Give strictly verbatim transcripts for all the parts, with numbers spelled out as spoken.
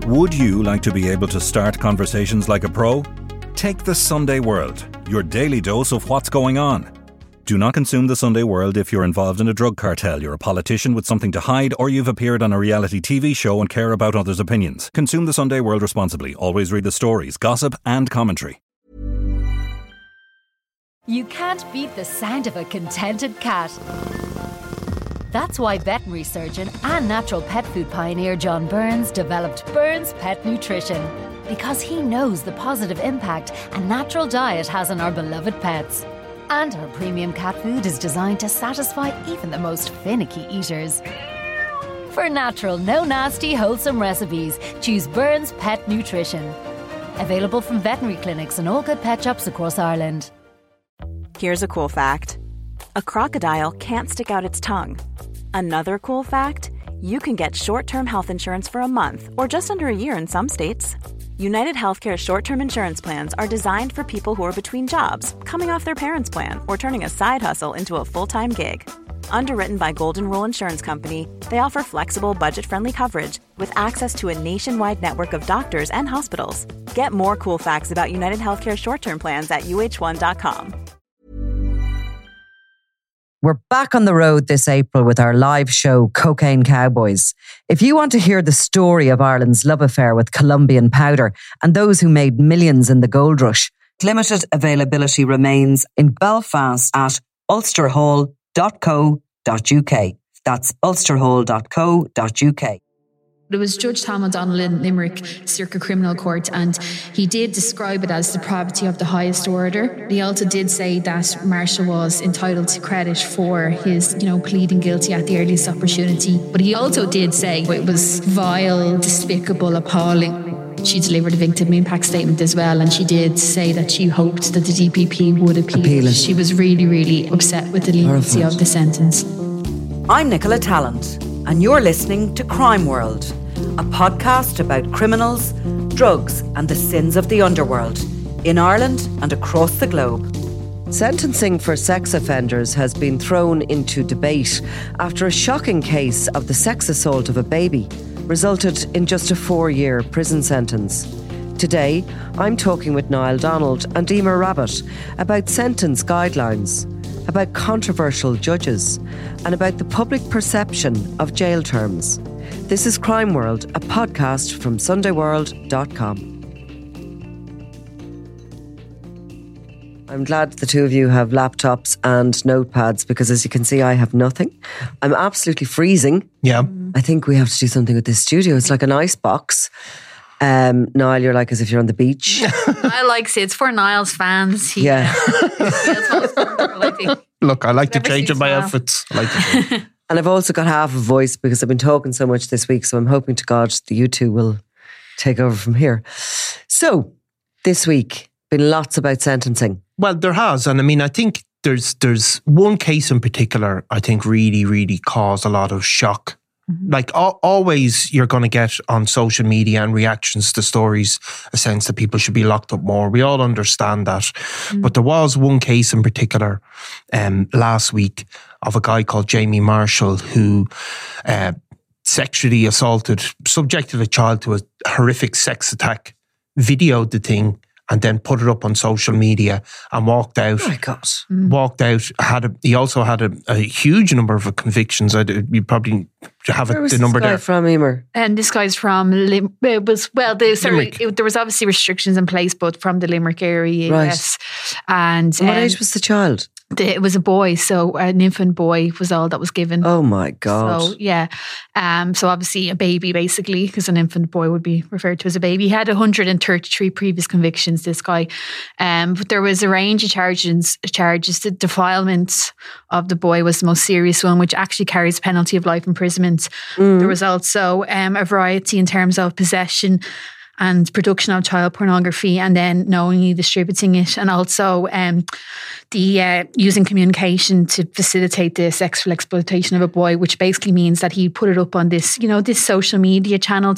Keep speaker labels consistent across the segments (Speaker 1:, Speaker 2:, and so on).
Speaker 1: Would you like to be able to start conversations like a pro? Take the Sunday World, your daily dose of what's going on. Do not consume the Sunday World if you're involved in a drug cartel, you're a politician with something to hide, or you've appeared on a reality T V show and care about others' opinions. Consume the Sunday World responsibly. Always read the stories, gossip and commentary.
Speaker 2: You can't beat the sound of a contented cat. That's why veterinary surgeon and natural pet food pioneer John Burns developed Burns Pet Nutrition. Because he knows the positive impact a natural diet has on our beloved pets. And our premium cat food is designed to satisfy even the most finicky eaters. For natural, no nasty, wholesome recipes, choose Burns Pet Nutrition. Available from veterinary clinics and all good pet shops across Ireland.
Speaker 3: Here's a cool fact. A crocodile can't stick out its tongue. Another cool fact, you can get short-term health insurance for a month or just under a year in some states. United Healthcare short-term insurance plans are designed for people who are between jobs, coming off their parents' plan, or turning a side hustle into a full-time gig. Underwritten by Golden Rule Insurance Company, they offer flexible, budget-friendly coverage with access to a nationwide network of doctors and hospitals. Get more cool facts about United Healthcare short-term plans at U H one dot com.
Speaker 4: We're back on the road this April with our live show, Cocaine Cowboys. If you want to hear the story of Ireland's love affair with Colombian powder and those who made millions in the gold rush, limited availability remains in Belfast at ulster hall dot co dot uk. That's ulster hall dot co dot uk.
Speaker 5: It was Judge Tom O'Donnell in Limerick Circuit Criminal Court, and he did describe it as depravity of the highest order. He also did say that Marshall was entitled to credit for his, you know, pleading guilty at the earliest opportunity. But he also did say it was vile, despicable, appalling. She delivered a victim impact statement as well, and she did say that she hoped that the D P P would appeal. Appealing. She was really, really upset with the leniency of the sentence.
Speaker 4: I'm Nicola Tallant, and you're listening to Crime World, a podcast about criminals, drugs and the sins of the underworld in Ireland and across the globe. Sentencing for sex offenders has been thrown into debate after a shocking case of the sex assault of a baby resulted in just a four-year prison sentence. Today, I'm talking with Niall Donald and Emer Rabbitte about sentence guidelines, about controversial judges, and about the public perception of jail terms. This is Crime World, a podcast from sunday world dot com. I'm glad the two of you have laptops and notepads because, as you can see, I have nothing. I'm absolutely freezing.
Speaker 6: Yeah.
Speaker 4: I think we have to do something with this studio. It's like an ice box. Um, Niall, you're like as if you're on the beach.
Speaker 5: I like it. It's for Niall's fans. He,
Speaker 4: yeah.
Speaker 5: Uh,
Speaker 6: Look, I like to change my outfits. I like to
Speaker 4: And I've also got half a voice because I've been talking so much this week, so I'm hoping to God that you two will take over from here. So, this week, been lots about sentencing.
Speaker 6: Well, there has. And I mean, I think there's there's one case in particular I think really, really caused a lot of shock. Mm-hmm. Like al- always you're going to get on social media and reactions to stories a sense that people should be locked up more. We all understand that. Mm-hmm. But there was one case in particular um, last week of a guy called Jamie Marshall who uh, sexually assaulted, subjected a child to a horrific sex attack, videoed the thing, and then put it up on social media and walked out.
Speaker 4: Oh my God.
Speaker 6: Mm. Walked out. Had a, he also had a, a huge number of convictions. I you probably have
Speaker 4: Where
Speaker 6: it,
Speaker 4: was
Speaker 6: the
Speaker 4: this
Speaker 6: number
Speaker 4: guy
Speaker 6: there.
Speaker 4: From Emer?
Speaker 5: And this guy's from Lim- it was well. The, sorry, it, there was obviously restrictions in place, but from the Limerick area,
Speaker 4: right.
Speaker 5: yes. And,
Speaker 4: and what
Speaker 5: um,
Speaker 4: age was the child?
Speaker 5: The, it was a boy, so an infant boy was all that was given.
Speaker 4: Oh my God.
Speaker 5: So yeah, um, so obviously a baby basically, because an infant boy would be referred to as a baby. He had one hundred thirty-three previous convictions, this guy, um, but there was a range of charges. Charges, the defilement of the boy was the most serious one, which actually carries a penalty of life imprisonment. Mm. There was also um, a variety in terms of possession and production of child pornography, and then knowingly distributing it, and also um, the uh, using communication to facilitate the sexual exploitation of a boy, which basically means that he put it up on this, you know, this social media channel. It's called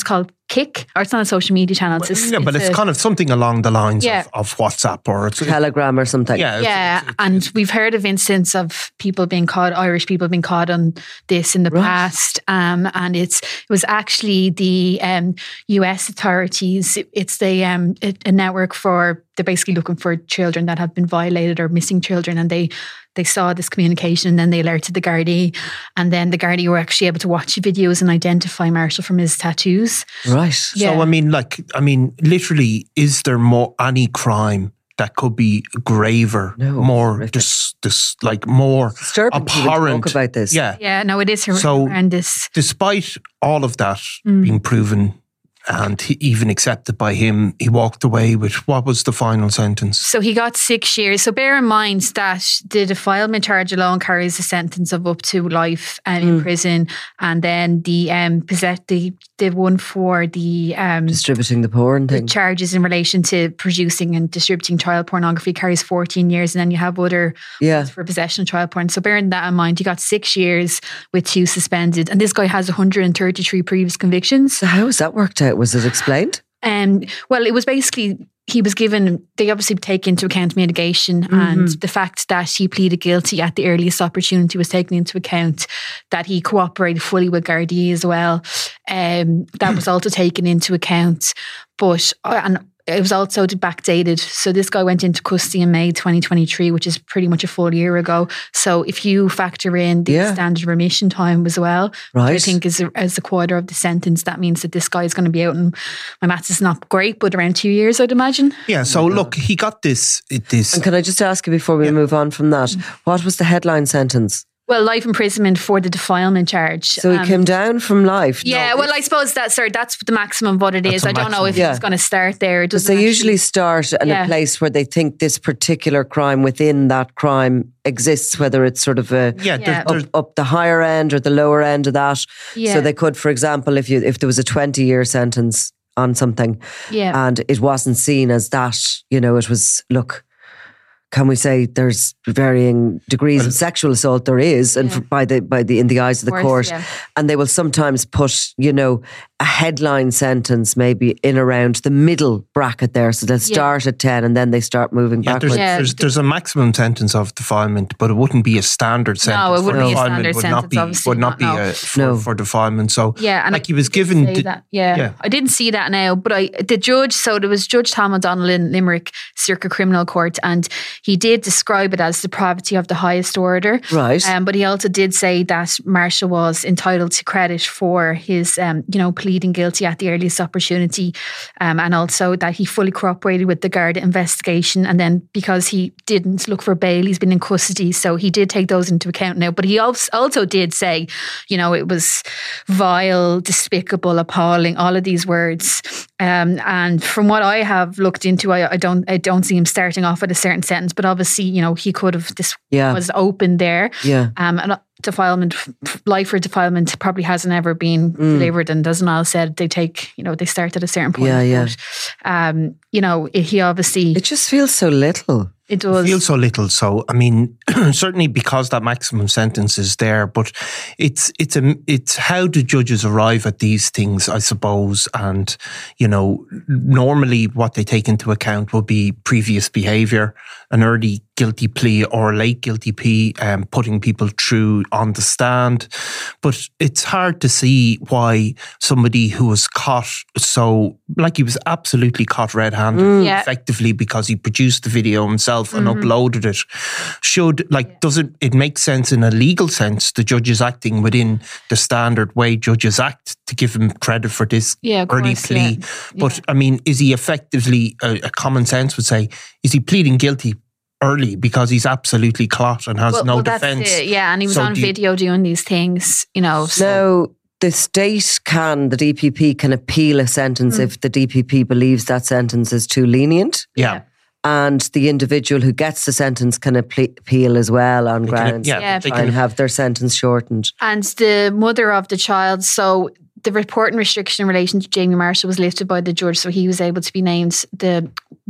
Speaker 5: Kick, or it's not a social media channel. It's a,
Speaker 6: yeah, but it's,
Speaker 5: a,
Speaker 6: kind of something along the lines
Speaker 5: Yeah.
Speaker 6: of, of WhatsApp or it's,
Speaker 7: Telegram or something.
Speaker 6: yeah, it's-
Speaker 5: yeah,
Speaker 6: it's-
Speaker 5: and we've heard of instances of people being caught, Irish people being caught on this in the
Speaker 7: Right.
Speaker 5: past, um, and it's it was actually the um, U S authorities. It- it's the um, a, a network for they're basically looking for children that have been violated or missing children, and they they saw this communication and then they alerted the Gardaí, and then the Gardaí were actually able to watch the videos and identify Marshall from his tattoos.
Speaker 7: Right.
Speaker 5: Yeah.
Speaker 6: So I mean, like, I mean, literally, is there more any crime that could be graver,
Speaker 7: No,
Speaker 6: more
Speaker 7: horrific.
Speaker 6: this, this, like more
Speaker 7: Disturbing to even
Speaker 6: abhorrent?
Speaker 7: talk about this.
Speaker 6: Yeah.
Speaker 5: Yeah, no, it is hor-
Speaker 6: So-
Speaker 5: horrendous.
Speaker 6: Despite all of that
Speaker 5: Mm.
Speaker 6: being proven and he even accepted by him, he walked away with what was the final sentence?
Speaker 5: So he got six years. So bear in mind that the defilement charge alone carries a sentence of up to life um, in prison, and then the um possess the the one for the um
Speaker 7: Distributing the porn
Speaker 5: the
Speaker 7: thing.
Speaker 5: charges in relation to producing and distributing child pornography carries fourteen years, and then you have other
Speaker 7: Yeah.
Speaker 5: ones for possession of child porn. So bearing that in mind, he got six years with two suspended, and this guy has one hundred thirty-three previous convictions.
Speaker 7: So how has that worked out? Was it explained?
Speaker 5: Um, well, it was basically he was given. They obviously take into account mitigation and the fact that he pleaded guilty at the earliest opportunity was taken into account. That he cooperated fully with Gardaí as well. Um, that was also taken into account. But uh, and it was also backdated. So this guy went into custody in May twenty twenty-three, which is pretty much a full year ago. So if you factor in the
Speaker 7: Yeah.
Speaker 5: standard remission time as well, which I
Speaker 7: Right.
Speaker 5: think is a, as a quarter of the sentence, that means that this guy is going to be out, and my maths is not great, but around two years, I'd imagine.
Speaker 6: Yeah. So look, he got this. This.
Speaker 7: And can I just ask you before we move on from that,
Speaker 5: Mm.
Speaker 7: what was the headline sentence?
Speaker 5: Well, life imprisonment for the defilement charge.
Speaker 7: So he
Speaker 5: Um,
Speaker 7: came down from life.
Speaker 5: Yeah, well, I suppose that's sorry, that's the maximum of what it is.
Speaker 6: That's a
Speaker 5: I don't know if
Speaker 6: maximum.
Speaker 5: it's
Speaker 7: Yeah.
Speaker 5: going to start there. It
Speaker 7: Because
Speaker 5: doesn't
Speaker 7: they
Speaker 5: actually-
Speaker 7: usually start in
Speaker 5: Yeah.
Speaker 7: a place where they think this particular crime within that crime exists, whether it's sort of a
Speaker 6: yeah.
Speaker 5: Yeah.
Speaker 6: There, there's,
Speaker 7: up, up the higher end or the lower end of that.
Speaker 5: Yeah.
Speaker 7: So they could, for example, if you if there was a twenty year sentence on something
Speaker 5: Yeah.
Speaker 7: and it wasn't seen as that, you know, it was, look, can we say there's varying degrees of sexual assault? There is, and
Speaker 5: Yeah.
Speaker 7: for- by the by the in the eyes of the
Speaker 5: course,
Speaker 7: court,
Speaker 5: yeah.
Speaker 7: and they will sometimes put, you know, a headline sentence maybe in around the middle bracket there. So they'll
Speaker 5: Yeah.
Speaker 7: start at ten and then they start moving
Speaker 6: yeah,
Speaker 7: backwards.
Speaker 6: there's,
Speaker 5: Yeah.
Speaker 6: there's there's a maximum sentence of defilement, but it wouldn't be a standard sentence.
Speaker 5: it wouldn't
Speaker 6: for
Speaker 5: be a
Speaker 6: defilement.
Speaker 5: standard
Speaker 6: would
Speaker 5: sentence,
Speaker 6: Not be,
Speaker 5: obviously
Speaker 6: would not
Speaker 5: not,
Speaker 6: be
Speaker 5: no.
Speaker 6: a, for,
Speaker 7: No.
Speaker 6: for defilement. So
Speaker 5: Yeah, and
Speaker 6: like
Speaker 5: I
Speaker 6: he was
Speaker 5: did
Speaker 6: given.
Speaker 5: say
Speaker 6: the-
Speaker 5: that. Yeah.
Speaker 6: yeah.
Speaker 5: I didn't see that now, but I the judge. So there was Judge Tom O'Donnell in Limerick Circuit Criminal Court, and he did describe it as depravity of the highest order.
Speaker 7: Right.
Speaker 5: Um, but he also did say that Marshall was entitled to credit for his, um, you know, pleading guilty at the earliest opportunity, um, and also that he fully cooperated with the Garda investigation. And then because he didn't look for bail, he's been in custody, so he did take those into account now. But he also also did say, you know, it was vile, despicable, appalling, all of these words. Um, and from what I have looked into, I, I don't, I don't see him starting off at a certain sentence. But obviously, you know, he could have. This
Speaker 7: Yeah.
Speaker 5: was open there.
Speaker 7: Yeah.
Speaker 5: Um, and defilement, life for defilement probably hasn't ever been delivered. And as Niall said, they take, you know, they start at a certain point.
Speaker 7: Yeah, yeah.
Speaker 5: But, um, you know, he obviously,
Speaker 7: It just feels so little.
Speaker 5: it does.
Speaker 6: Feels so little. So I mean, certainly because that maximum sentence is there, but it's it's a it's how do judges arrive at these things, I suppose, and you know, normally what they take into account will be previous behaviour, an early guilty plea or a late guilty plea, um, putting people through on the stand. But it's hard to see why somebody who was caught so, like he was absolutely caught red-handed,
Speaker 5: Yeah.
Speaker 6: effectively because he produced the video himself and uploaded it, should, like, does it, it make sense in a legal sense, the judge is acting within the standard way judges act, to give him credit for this
Speaker 5: Yeah, of
Speaker 6: early
Speaker 5: course,
Speaker 6: plea.
Speaker 5: yeah.
Speaker 6: But, I mean, is he effectively, a, a common sense would say, is he pleading guilty early because he's absolutely clot and has
Speaker 5: Well,
Speaker 6: no
Speaker 5: well, that's
Speaker 6: defence?
Speaker 5: it, yeah, and he was
Speaker 6: So
Speaker 5: on
Speaker 6: do you-
Speaker 5: video doing these things, you know. So,
Speaker 7: Now, the state can, the D P P can appeal a sentence
Speaker 5: Mm.
Speaker 7: if the D P P believes that sentence is too lenient.
Speaker 6: Yeah.
Speaker 7: And the individual who gets the sentence can appe- appeal as well on
Speaker 6: They can-
Speaker 7: grounds
Speaker 6: yeah,
Speaker 5: Yeah.
Speaker 6: they
Speaker 7: try and
Speaker 6: can,
Speaker 7: have their sentence shortened.
Speaker 5: and the mother of the child, so the reporting restriction in relation to Jamie Marshall was lifted by the judge, so he was able to be named the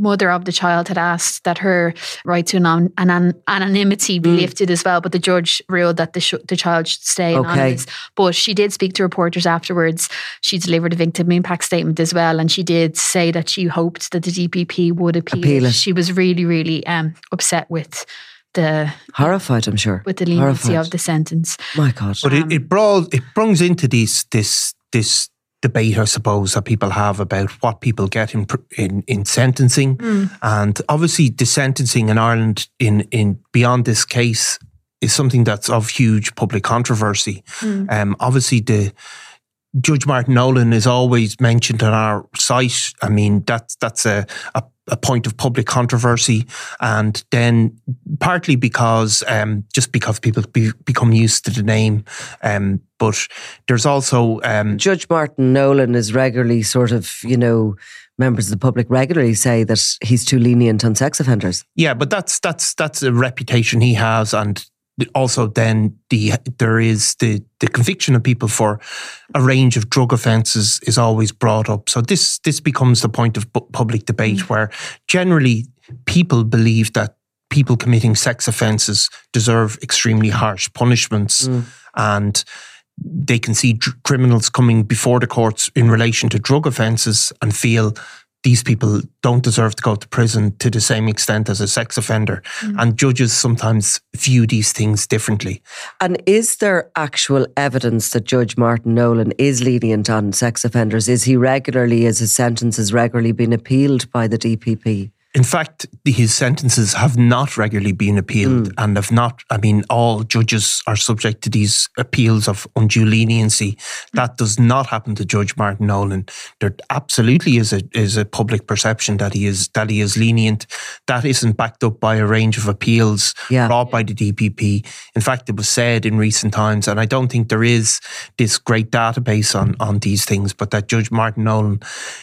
Speaker 5: mother of the child had asked that her right to anon- anon- anonymity be mm. lifted as well, but the judge ruled that the, sh- the child should stay anonymous. Okay. But she did speak to reporters afterwards. She delivered a victim impact statement as well, and she did say that she hoped that the D P P would appeal. appeal it. She was really, really um, upset with the
Speaker 7: horrified. I'm sure
Speaker 5: with the leniency horrified. of the sentence.
Speaker 7: My God!
Speaker 6: But um, it it, brought, it brings into this this this. debate, I suppose, that people have about what people get in in, in sentencing, mm. and obviously the sentencing in Ireland in in beyond this case is something that's of huge public controversy. Mm. Um, obviously, the Judge Martin Nolan is always mentioned on our site. I mean, that's that's a, a a point of public controversy, and then partly because um, just because people be, become used to the name, um, but there's also um,
Speaker 7: Judge Martin Nolan is regularly sort of, you know, members of the public regularly say that he's too lenient on sex offenders.
Speaker 6: Yeah, but that's that's that's a reputation he has, and also then the there is the the conviction of people for a range of drug offences is always brought up. So this this becomes the point of public debate, mm. where generally people believe that people committing sex offences deserve extremely harsh punishments, mm. and they can see dr- criminals coming before the courts in relation to drug offences and feel these people don't deserve to go to prison to the same extent as a sex offender. Mm. And judges sometimes view these things differently.
Speaker 7: And is there actual evidence that Judge Martin Nolan is lenient on sex offenders? Is he regularly, is his sentences regularly been appealed by the D P P?
Speaker 6: In fact, his sentences have not regularly been appealed mm. and have not, I mean, all judges are subject to these appeals of undue leniency. That does not happen to Judge Martin Nolan. There absolutely is a is a public perception that he is that he is lenient. That isn't backed up by a range of appeals yeah. brought by the D P P. In fact, it was said in recent times, and I don't think there is this great database on, on these things, but that Judge Martin Nolan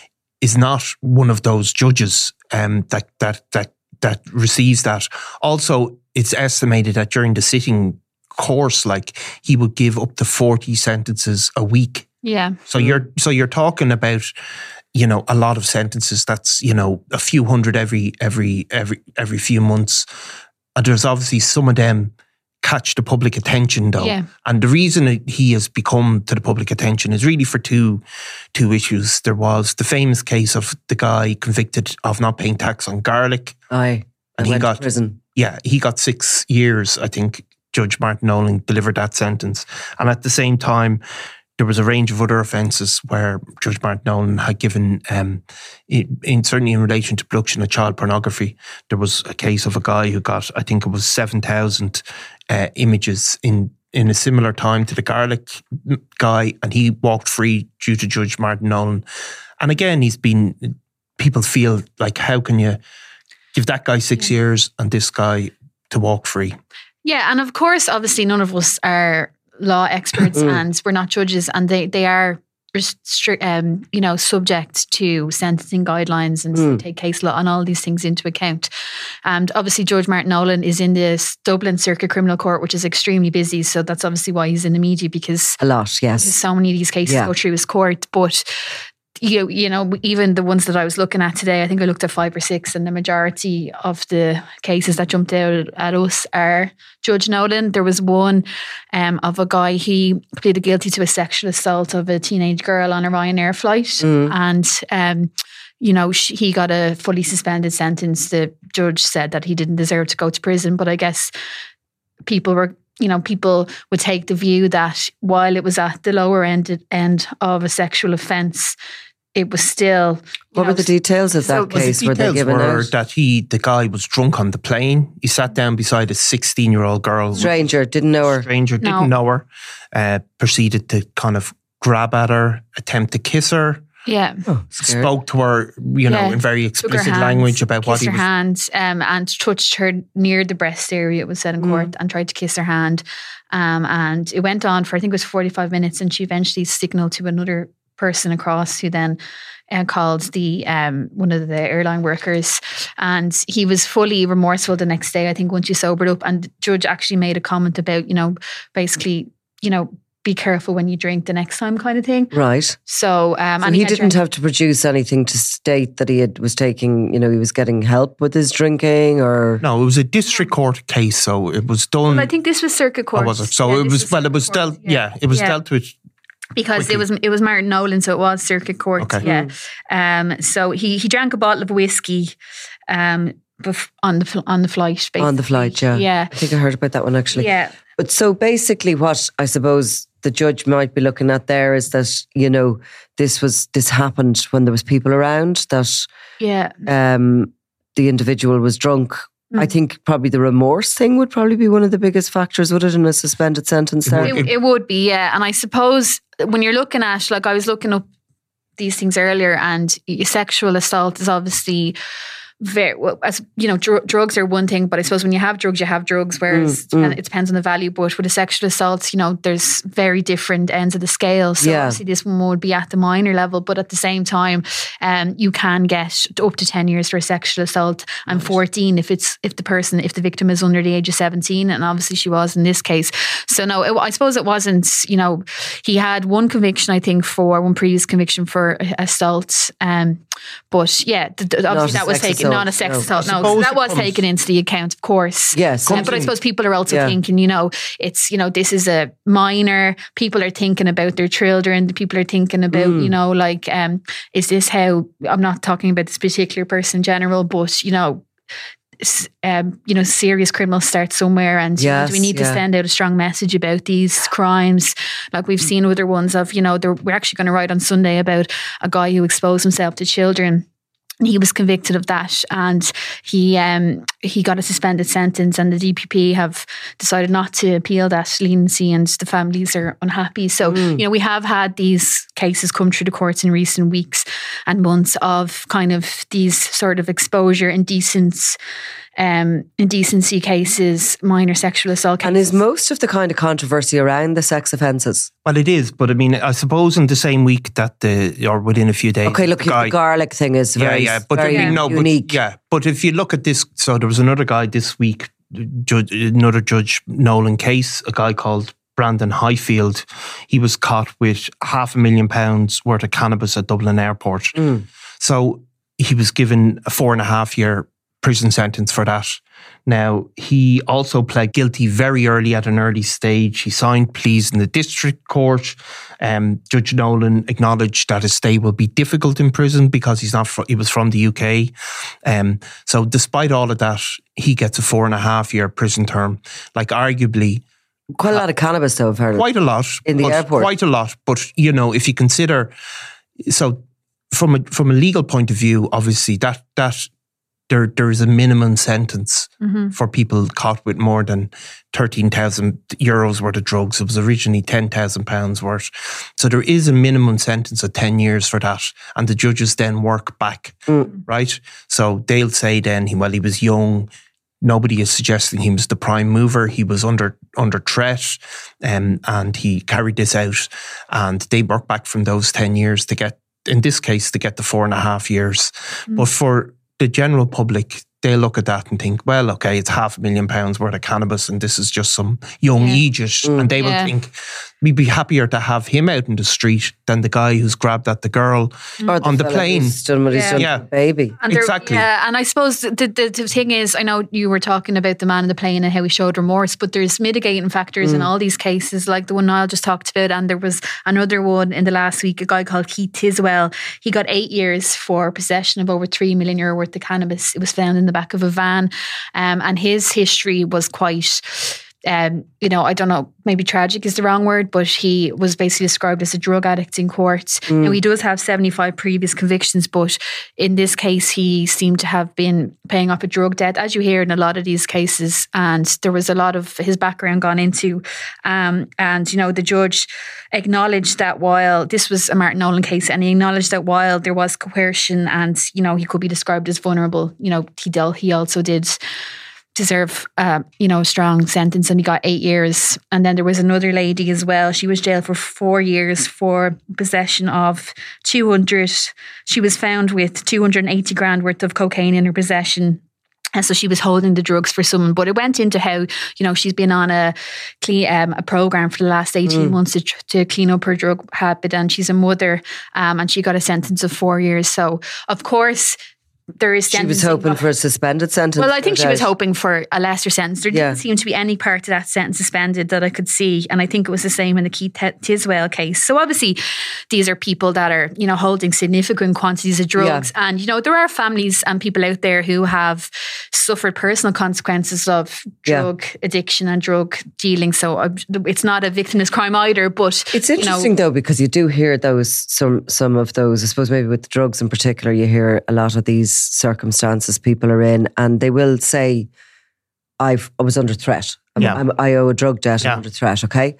Speaker 6: is not one of those judges um, that that that that receives that. Also, it's estimated that during the sitting course, like he would give up to forty sentences a week.
Speaker 5: Yeah.
Speaker 6: So you're so you're talking about, you know, a lot of sentences. That's, you know, a few hundred every every every every few months. And there's obviously some of them catch the public attention though.
Speaker 5: Yeah.
Speaker 6: And the reason he has become to the public attention is really for two two issues. There was the famous case of the guy convicted of not paying tax on garlic.
Speaker 7: Aye.
Speaker 6: And he
Speaker 7: went
Speaker 6: got
Speaker 7: to prison.
Speaker 6: Yeah, he got six years, I think. Judge Martin Nolan delivered that sentence. And at the same time, there was a range of other offences where Judge Martin Nolan had given, um, in, in certainly in relation to production of child pornography, there was a case of a guy who got, I think it was seven thousand uh, images in, in a similar time to the garlic guy, and he walked free due to Judge Martin Nolan. And again, he's been, people feel like, how can you give that guy six yeah. years and this guy to walk free?
Speaker 5: Yeah, and of course, obviously, none of us are law experts and we're not judges, and they, they are restrict, um, you know, subject to sentencing guidelines and mm. take case law and all these things into account. And obviously, Judge Martin Nolan is in the Dublin Circuit Criminal Court, which is extremely busy. So that's obviously why he's in the media, because
Speaker 7: a lot, yes,
Speaker 5: so many of these cases yeah. go through his court. But you you know, even the ones that I was looking at today, I think I looked at five or six, and the majority of the cases that jumped out at us are Judge Nolan. There was one um, of a guy, he pleaded guilty to a sexual assault of a teenage girl on a Ryanair flight, mm. and um, you know, she, he got a fully suspended sentence. The judge said that he didn't deserve to go to prison, but I guess people were, you know, people would take the view that while it was at the lower end end of a sexual offence, it was still.
Speaker 7: What know, were the details of that so case?
Speaker 6: The
Speaker 7: were they given
Speaker 6: were
Speaker 7: out?
Speaker 6: That he, the guy, was drunk on the plane. He sat down beside a sixteen-year-old girl.
Speaker 7: Stranger, didn't know her.
Speaker 6: Stranger,
Speaker 5: no.
Speaker 6: didn't know her. Uh, proceeded to kind of grab at her, attempt to kiss her.
Speaker 5: Yeah.
Speaker 7: Oh,
Speaker 6: spoke to her, you know,
Speaker 5: yeah.
Speaker 6: in very explicit
Speaker 5: hands,
Speaker 6: language about what he
Speaker 5: her
Speaker 6: was.
Speaker 5: hand um, and touched her near the breast area, it was said in court, mm. and tried to kiss her hand. Um, and it went on for, I think it was forty-five minutes, and she eventually signalled to another person across, who then uh, called the um, one of the airline workers, and he was fully remorseful the next day, I think, once she sobered up. And the judge actually made a comment about, you know, basically, you know, be careful when you drink the next time kind of thing.
Speaker 7: Right.
Speaker 5: So, um,
Speaker 7: so
Speaker 5: and
Speaker 7: he,
Speaker 5: he
Speaker 7: didn't
Speaker 5: drank-
Speaker 7: have to produce anything to state that he had, was taking, you know, he was getting help with his drinking or...
Speaker 6: No, it was a district court case, so it was done...
Speaker 5: Well, I think this was circuit court.
Speaker 6: Oh, was it? So
Speaker 5: Yeah,
Speaker 6: it
Speaker 5: this
Speaker 6: was, well, it was
Speaker 5: circuit court,
Speaker 6: dealt, yeah. it was
Speaker 5: Yeah.
Speaker 6: dealt with...
Speaker 5: Because
Speaker 6: quickly.
Speaker 5: it was it was Martin Nolan, so it was circuit court.
Speaker 6: Okay.
Speaker 5: Yeah. Um. So he he drank a bottle of whiskey, um, bef- on the fl- on the flight. Basically.
Speaker 7: On the flight, yeah.
Speaker 5: Yeah.
Speaker 7: I think I heard about that one actually.
Speaker 5: Yeah.
Speaker 7: But so basically what I suppose the judge might be looking at there is that, you know, this was this happened when there was people around, that
Speaker 5: Yeah.
Speaker 7: um, the individual was drunk. I think probably the remorse thing would probably be one of the biggest factors, would it, in a suspended sentence there?
Speaker 5: It, it would be, yeah. And I suppose when you're looking at, like I was looking up these things earlier, and sexual assault is obviously very, well, as you know, dr- drugs are one thing, but I suppose when you have drugs, you have drugs, whereas
Speaker 7: Mm, mm.
Speaker 5: and it depends on the value. But with a sexual assault, you know, there's very different ends of the scale. So
Speaker 7: Yeah.
Speaker 5: obviously this one would be at the minor level, but at the same time, um, you can get up to ten years for a sexual assault and fourteen if it's if the person if the victim is under the age of seventeen, and obviously she was in this case. So no, it, I suppose it wasn't. You know, he had one conviction, I think, for one previous conviction for assault. Um, but yeah, th- th- obviously
Speaker 7: a
Speaker 5: that was
Speaker 7: sex
Speaker 5: taken.
Speaker 7: assault,
Speaker 5: Not a sex
Speaker 7: no.
Speaker 5: assault,
Speaker 6: I
Speaker 5: no.
Speaker 6: suppose
Speaker 5: That
Speaker 6: it
Speaker 5: was
Speaker 6: comes-
Speaker 5: taken into the account, of course.
Speaker 7: Yes.
Speaker 5: Um, but I suppose people are also
Speaker 7: Yeah.
Speaker 5: thinking, you know, it's, you know, this is a minor. People are thinking about their children. People are thinking about,
Speaker 7: Mm.
Speaker 5: you know, like, um, is this how, I'm not talking about this particular person in general, but, you know, s- um, you know, serious criminals start somewhere, and you know,
Speaker 7: Yes,
Speaker 5: do we need to
Speaker 7: yeah.
Speaker 5: send out a strong message about these crimes? Like we've seen other ones of, you know, there, we're actually going to write on Sunday about a guy who exposed himself to children. And he was convicted of that, and he um, he got a suspended sentence, and the D P P have decided not to appeal that leniency, and the families are unhappy. So,
Speaker 7: Mm.
Speaker 5: you know, we have had these cases come through the courts in recent weeks and months of kind of these sort of exposure, indecence, um, indecency cases, minor sexual assault cases.
Speaker 7: And is most of the kind of controversy around the sex offences?
Speaker 6: Well, it is, but I mean, I suppose in the same week that the, or within a few days.
Speaker 7: Okay, look,
Speaker 6: the
Speaker 7: the,
Speaker 6: guy,
Speaker 7: garlic thing is
Speaker 6: yeah,
Speaker 7: very,
Speaker 6: yeah, but
Speaker 7: very
Speaker 6: I mean, no,
Speaker 7: unique.
Speaker 6: but yeah, but if you look at this, so there was another guy this week, judge, another Judge Nolan case, a guy called Brandon Highfield. He was caught with half a million pounds worth of cannabis at Dublin Airport.
Speaker 7: Mm.
Speaker 6: So he was given a four and a half year prison sentence for that. Now, he also pled guilty very early at an early stage. He signed pleas in the district court. Um, Judge Nolan acknowledged that his stay will be difficult in prison because he's not. Fr- he was from the U K. Um, so, despite all of that, he gets a four and a half year prison term. Like, arguably,
Speaker 7: Quite a lot of cannabis, though, I've heard.
Speaker 6: quite a lot
Speaker 7: In the
Speaker 6: but
Speaker 7: airport.
Speaker 6: Quite a lot, but you know, if you consider, so from a from a legal point of view, obviously that that. There, there is a minimum sentence
Speaker 5: Mhm.
Speaker 6: for people caught with more than thirteen thousand euros worth of drugs. It was originally ten thousand pounds worth. So there is a minimum sentence of ten years for that. And the judges then work back,
Speaker 7: Mm.
Speaker 6: right? So they'll say then, he- well, he was young. Nobody is suggesting he was the prime mover. He was under under threat, um, and he carried this out. And they work back from those ten years to get, in this case, to get the four and a half years. But for the general public, they look at that and think, well, okay, it's half a million pounds worth of cannabis and this is just some young
Speaker 5: Yeah.
Speaker 6: Aegis. And they
Speaker 5: Yeah.
Speaker 6: will think, we'd be happier to have him out in the street than the guy who's grabbed at the girl
Speaker 7: Or
Speaker 6: on the
Speaker 7: fella
Speaker 6: plane.
Speaker 7: who's done what he's
Speaker 5: Yeah.
Speaker 7: done
Speaker 6: Yeah.
Speaker 7: to the baby.
Speaker 5: And there-
Speaker 6: Exactly.
Speaker 5: Yeah, and I suppose the, the the thing is, I know you were talking about the man in the plane and how he showed remorse, but there's mitigating factors in all these cases, like the one Niall just talked about. And there was another one in the last week, a guy called Keith Tiswell. He got eight years for possession of over three million euro worth of cannabis. It was found in the back of a van, um, and his history was quite. Um, you know, I don't know, maybe tragic is the wrong word, but he was basically described as a drug addict in court. Now, he does have seventy-five previous convictions, but in this case, he seemed to have been paying up a drug debt, as you hear in a lot of these cases. And there was a lot of his background gone into. Um, and, you know, the judge acknowledged that while this was a Martin Nolan case, and he acknowledged that while there was coercion and, you know, he could be described as vulnerable, you know, he, dealt, he also did deserve, uh, you know, a strong sentence, and he got eight years. And then there was another lady as well. She was jailed for four years for possession of two hundred. She was found with two hundred eighty grand worth of cocaine in her possession. And so she was holding the drugs for someone, but it went into how, you know, she's been on a clean um, a program for the last eighteen mm. months to, to clean up her drug habit, and she's a mother, um, and she got a sentence of four years. So, of course, there is.
Speaker 7: She was hoping for a suspended sentence.
Speaker 5: Well, I think she was hoping for a lesser sentence. There
Speaker 7: yeah.
Speaker 5: didn't seem to be any part of that sentence suspended that I could see, and I think it was the same in the Keith Tiswell case. So obviously, these are people that are, you know, holding significant quantities of drugs, yeah. and you know there are families and people out there who have suffered personal consequences of drug yeah. addiction and drug dealing. So it's not a victimless crime either. But
Speaker 7: it's interesting
Speaker 5: you know,
Speaker 7: though, because you do hear those some some of those. I suppose maybe with drugs in particular, you hear a lot of these circumstances people are in, and they will say, I've, I was under threat. I'm,
Speaker 6: yeah.
Speaker 7: I'm, I owe a drug debt.
Speaker 6: Yeah.
Speaker 7: I'm under threat. Okay.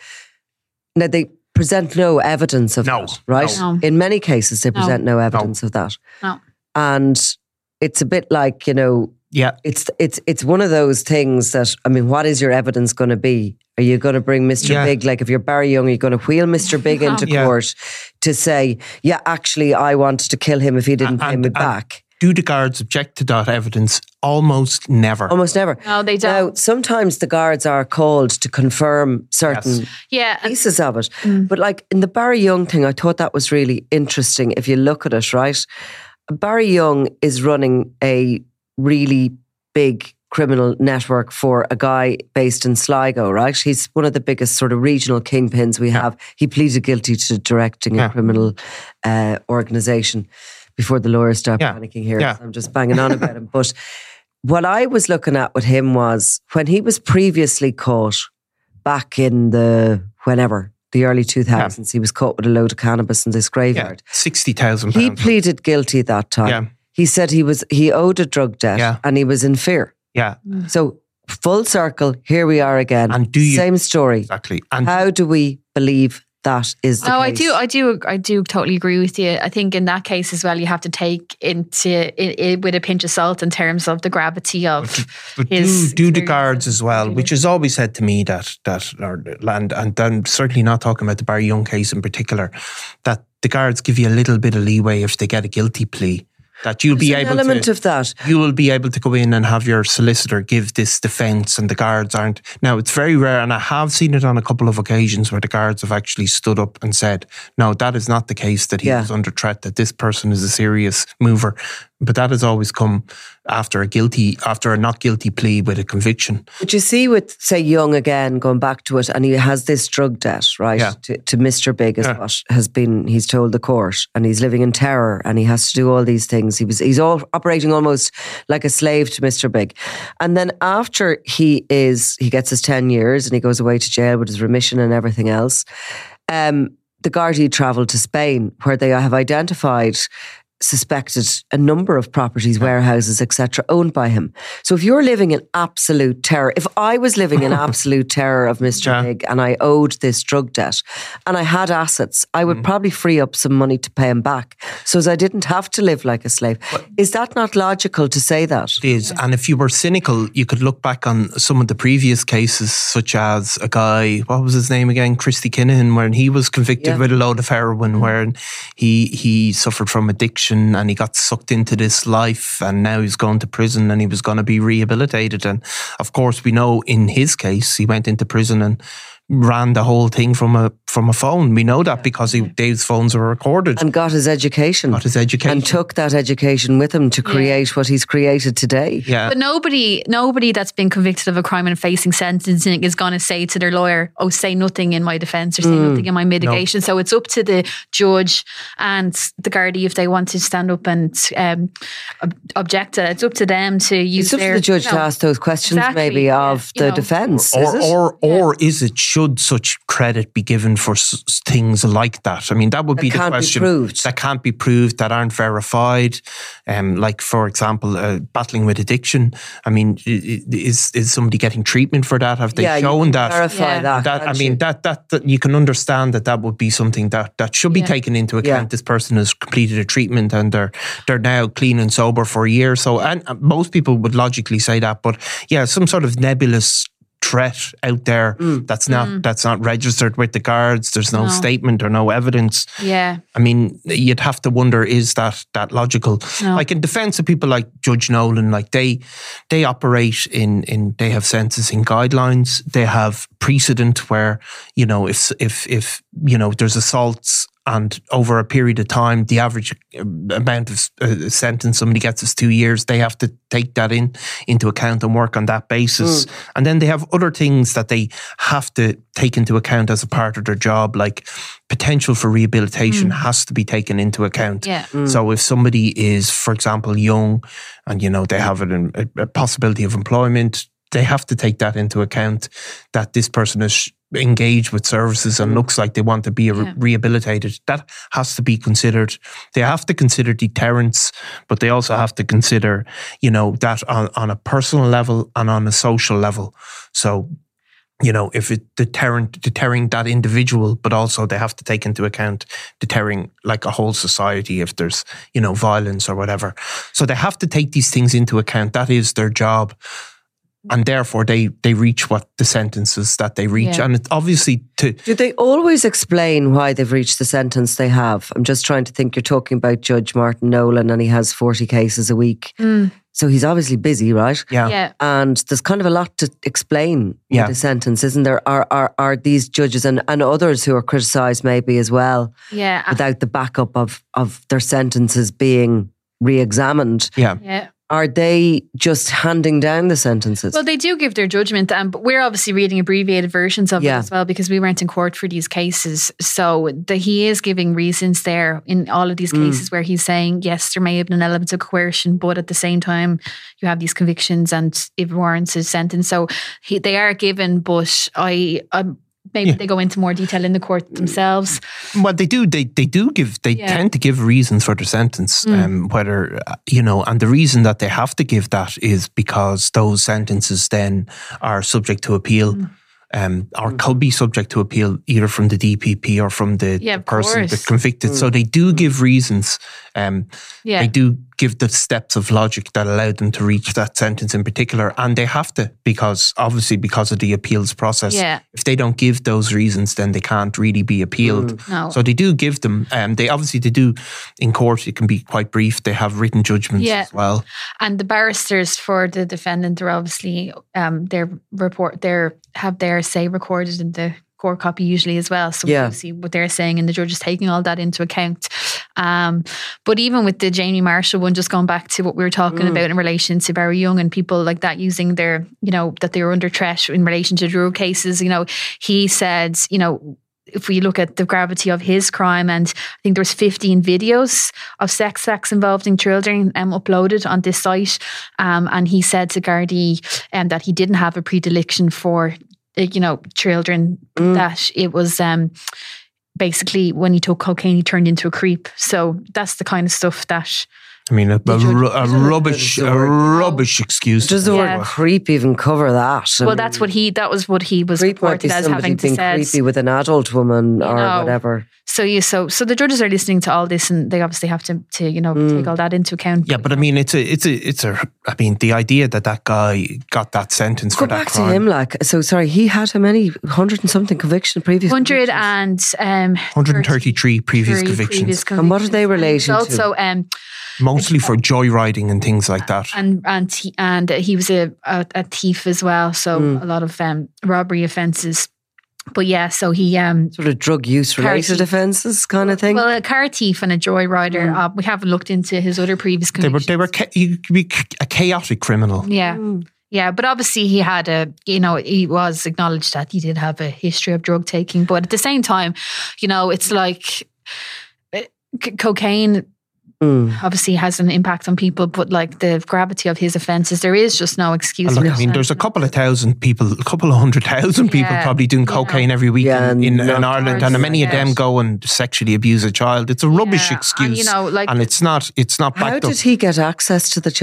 Speaker 7: Now they present no evidence of
Speaker 6: no.
Speaker 7: that, right?
Speaker 5: No.
Speaker 7: In many cases, they present no, no evidence
Speaker 6: no.
Speaker 7: of that.
Speaker 5: No.
Speaker 7: And it's a bit like, you know,
Speaker 6: yeah,
Speaker 7: it's it's it's one of those things that, I mean, what is your evidence going to be? Are you going to bring Mister
Speaker 6: Yeah.
Speaker 7: Big? Like if you're Barry Young, are you going to wheel Mister Big into
Speaker 6: yeah.
Speaker 7: court to say, yeah, actually, I wanted to kill him if he didn't
Speaker 6: and,
Speaker 7: pay me
Speaker 6: and,
Speaker 7: back?
Speaker 6: Do the guards object to that evidence? Almost never.
Speaker 7: Almost never.
Speaker 5: No, they don't.
Speaker 7: Now, sometimes the guards are called to confirm certain
Speaker 6: Yes.
Speaker 5: yeah.
Speaker 7: pieces of it.
Speaker 5: Mm.
Speaker 7: But like in the Barry Young thing, I thought that was really interesting if you look at it, right? Barry Young is running a really big criminal network for a guy based in Sligo, right? He's one of the biggest sort of regional kingpins we
Speaker 6: Yeah.
Speaker 7: have. He pleaded guilty to directing
Speaker 6: Yeah.
Speaker 7: a criminal uh, organisation before the lawyers start
Speaker 6: Yeah.
Speaker 7: panicking here.
Speaker 6: Yeah.
Speaker 7: So I'm just banging on about him. But what I was looking at with him was when he was previously caught back in the, whenever, the early two thousands, yeah. he was caught with a load of cannabis in this graveyard.
Speaker 6: Yeah. sixty thousand
Speaker 7: He
Speaker 6: pounds.
Speaker 7: pleaded guilty that time.
Speaker 6: Yeah.
Speaker 7: He said he was he owed a drug debt
Speaker 6: Yeah.
Speaker 7: and he was in fear.
Speaker 6: Yeah.
Speaker 7: So full circle, here we are again.
Speaker 6: And do you-
Speaker 7: Same story.
Speaker 6: Exactly. And
Speaker 7: How do we believe that is the
Speaker 5: Oh,
Speaker 7: case?
Speaker 5: I do, I do, I do totally agree with you. I think in that case as well, you have to take into it, it with a pinch of salt in terms of the gravity of
Speaker 6: But
Speaker 5: his
Speaker 6: do, do the
Speaker 5: experience.
Speaker 6: guards as well, which has always said to me that that or land, and I'm certainly not talking about the Barry Young case in particular, that the guards give you a little bit of leeway if they get a guilty plea. That you'll
Speaker 7: There's
Speaker 6: be
Speaker 7: an
Speaker 6: able
Speaker 7: element
Speaker 6: to,
Speaker 7: of that.
Speaker 6: you will be able to go in and have your solicitor give this defence, and the guards aren't. Now, it's very rare, and I have seen it on a couple of occasions where the guards have actually stood up and said, no, that is not the case, that he
Speaker 7: Yeah.
Speaker 6: was under threat, that this person is a serious mover. But that has always come after a guilty, after a not guilty plea with a conviction.
Speaker 7: But you see with, say, Young again, going back to it, and he has this drug debt, right,
Speaker 6: Yeah.
Speaker 7: to, to Mister Big is
Speaker 6: Yeah.
Speaker 7: what has been, he's told the court, and he's living in terror, and he has to do all these things. He was, he's all operating almost like a slave to Mister Big. And then after he is, he gets his ten years and he goes away to jail with his remission and everything else, um, the Gardaí travelled to Spain, where they have identified suspected a number of properties, warehouses, et cetera, owned by him. So if you're living in absolute terror, if I was living in absolute terror of Mister
Speaker 6: Yeah.
Speaker 7: Big and I owed this drug debt and I had assets, I would mm. probably free up some money to pay him back, so as I didn't have to live like a slave. But is that not logical to say that?
Speaker 6: It is. And if you were cynical, you could look back on some of the previous cases, such as a guy, what was his name again? Christy Kinahan, when he was convicted
Speaker 7: Yeah.
Speaker 6: with a load of heroin, mm. where he he suffered from addiction and he got sucked into this life, and now he's going to prison and he was going to be rehabilitated. And of course, we know in his case, he went into prison and ran the whole thing from a from a phone. We know that because he, Dave's phones were recorded.
Speaker 7: And got his education.
Speaker 6: Got his education.
Speaker 7: And took that education with him to create yeah. what he's created today.
Speaker 6: Yeah.
Speaker 5: But nobody nobody that's been convicted of a crime and facing sentencing is going to say to their lawyer, oh, say nothing in my defence or say mm. nothing in my mitigation. No. So it's up to the judge and the Gardaí if they want to stand up and um, ob- object to it. It's up to them to use
Speaker 7: it's up
Speaker 5: their...
Speaker 7: to the judge
Speaker 5: you know,
Speaker 7: to ask those questions
Speaker 5: exactly,
Speaker 7: maybe
Speaker 5: yeah,
Speaker 7: of the
Speaker 5: know.
Speaker 7: defence.
Speaker 6: Or,
Speaker 7: is it?
Speaker 6: or, or,
Speaker 5: yeah.
Speaker 6: or is it, should such credit be given for s- things like that? I mean, that would
Speaker 7: that
Speaker 6: be the
Speaker 7: can't
Speaker 6: question.
Speaker 7: Be proved.
Speaker 6: That can't be proved, that aren't verified. Um, like, for example, uh, battling with addiction. I mean, is is somebody getting treatment for that? Have they
Speaker 7: yeah,
Speaker 6: shown
Speaker 7: you can
Speaker 6: that?
Speaker 7: Verify
Speaker 5: yeah.
Speaker 7: that.
Speaker 6: that I mean,
Speaker 7: you?
Speaker 6: that, that that you can understand that that would be something that, that should be
Speaker 5: yeah.
Speaker 6: taken into account.
Speaker 7: Yeah.
Speaker 6: This person has completed a treatment and they're they're now clean and sober for a year. So, and most people would logically say that, but yeah, some sort of nebulous threat out there mm. that's not mm. that's not registered with the guards. There's no, no statement or no evidence.
Speaker 5: Yeah,
Speaker 6: I mean, you'd have to wonder, is that that logical? No. Like in defence of people like Judge Nolan, like they they operate in in they have sentencing guidelines. They have precedent where, you know, if if if you know there's assaults. And over a period of time, the average amount of uh, sentence somebody gets is two years. They have to take that in into account and work on that basis. Mm. And then they have other things that they have to take into account as a part of their job, like potential for rehabilitation mm. has to be taken into account.
Speaker 5: Yeah.
Speaker 6: Mm. So if somebody is, for example, young and, you know, they have an, a, a possibility of employment, they have to take that into account, that this person is engaged with services and looks like they want to be yeah. rehabilitated. That has to be considered. They have to consider deterrence, but they also have to consider, you know, that on, on a personal level and on a social level. So, you know, if it deterrent, deterring that individual, but also they have to take into account deterring like a whole society if there's, you know, violence or whatever. So they have to take these things into account. That is their job. And therefore, they, they reach what the sentences that they reach. Yeah. And it's obviously to...
Speaker 7: Do they always explain why they've reached the sentence they have? I'm just trying to think, you're talking about Judge Martin Nolan and he has forty cases a week.
Speaker 5: Mm.
Speaker 7: So he's obviously busy, right?
Speaker 6: Yeah.
Speaker 5: yeah.
Speaker 7: And there's kind of a lot to explain
Speaker 6: yeah.
Speaker 7: with the sentence, isn't there? Are, are, are these judges and, and others who are criticised maybe as well,
Speaker 5: yeah.
Speaker 7: without the backup of, of their sentences being re-examined?
Speaker 6: Yeah.
Speaker 5: Yeah.
Speaker 7: Are they just handing down the sentences?
Speaker 5: Well, they do give their judgment, um, but we're obviously reading abbreviated versions of
Speaker 7: yeah.
Speaker 5: it as well because we weren't in court for these cases. So the, he is giving reasons there in all of these cases mm. where he's saying, yes, there may have been an element of coercion, but at the same time, you have these convictions and it warrants a sentence. So he, they are given, but I... I'm, Maybe yeah. they go into more detail in the court themselves.
Speaker 6: Well, they do. They they do give. They yeah. tend to give reasons for their sentence. Mm. Um, whether you know, and the reason that they have to give that is because those sentences then are subject to appeal. Mm. Um, or could be subject to appeal either from the D P P or from the,
Speaker 5: yeah,
Speaker 6: the person
Speaker 5: course.
Speaker 6: that's convicted. Mm. So they do give reasons. Um,
Speaker 5: yeah.
Speaker 6: They do give the steps of logic that allow them to reach that sentence in particular. And they have to, because obviously because of the appeals process,
Speaker 5: yeah.
Speaker 6: if they don't give those reasons, then they can't really be appealed.
Speaker 5: Mm. No.
Speaker 6: So they do give them. Um, they obviously, they do in court, it can be quite brief. They have written judgments
Speaker 5: yeah.
Speaker 6: as well.
Speaker 5: And the barristers for the defendant are obviously, um, their report, their have their say recorded in the court copy usually as well. So
Speaker 7: yeah.
Speaker 5: we see what they're saying and the judge is taking all that into account. Um, but even with the Jamie Marshall one, just going back to what we were talking mm. about in relation to Barry Young and people like that using their, you know, that they were under threat in relation to drug cases, you know, he said, you know, if we look at the gravity of his crime, and I think there was fifteen videos of sex acts involving children um, uploaded on this site. Um, and he said to Gardaí um, that he didn't have a predilection for, you know, children, mm. that it was um, basically when he took cocaine, he turned into a creep. So that's the kind of stuff that...
Speaker 6: I mean, a, a, a, a rubbish, a rubbish excuse.
Speaker 7: Does the word creep even cover that? I
Speaker 5: well,
Speaker 7: mean,
Speaker 5: that's what he. That was what he was
Speaker 7: creep
Speaker 5: reported as having to
Speaker 7: say. Creepy with an adult woman or
Speaker 5: know.
Speaker 7: whatever.
Speaker 5: So you, so so the judges are listening to all this, and they obviously have to, to you know, mm. take all that into account.
Speaker 6: Yeah, but I mean, it's a, it's a, it's a. I mean, the idea that that guy got that sentence
Speaker 7: Go
Speaker 6: for that
Speaker 7: back
Speaker 6: crime.
Speaker 7: to him, like. So sorry, he had how many hundred and something conviction previous.
Speaker 5: Hundred and um,
Speaker 6: one hundred thirty-three previous convictions.
Speaker 5: previous convictions.
Speaker 7: And what are they relating
Speaker 5: and also,
Speaker 7: to?
Speaker 5: Um,
Speaker 6: Mostly for joyriding and things like that.
Speaker 5: And and he, and he was a, a, a thief as well, so mm. a lot of um, robbery offences. But yeah, so he um,
Speaker 7: sort of drug use related offences kind of thing.
Speaker 5: Well, a car thief and a joyrider. Mm. Uh, we haven't looked into his other previous convictions.
Speaker 6: They were they were you could be a chaotic criminal.
Speaker 5: Yeah. Mm. Yeah, but obviously he had a, you know, he was acknowledged that he did have a history of drug taking. But at the same time, you know, it's like uh, c- cocaine. Mm. Obviously has an impact on people, but like the gravity of his offences, there is just no excuse.
Speaker 6: Look, I mean, there's a couple of thousand people, a couple of hundred thousand yeah. people probably doing cocaine yeah. every week
Speaker 7: yeah,
Speaker 6: in, in, in Ireland, and many
Speaker 5: yeah.
Speaker 6: of them go and sexually abuse a child. It's a rubbish yeah. excuse,
Speaker 5: and, you know, like,
Speaker 6: and it's not. It's not.
Speaker 7: How
Speaker 6: backed
Speaker 7: did
Speaker 6: up.
Speaker 7: he get access to the child?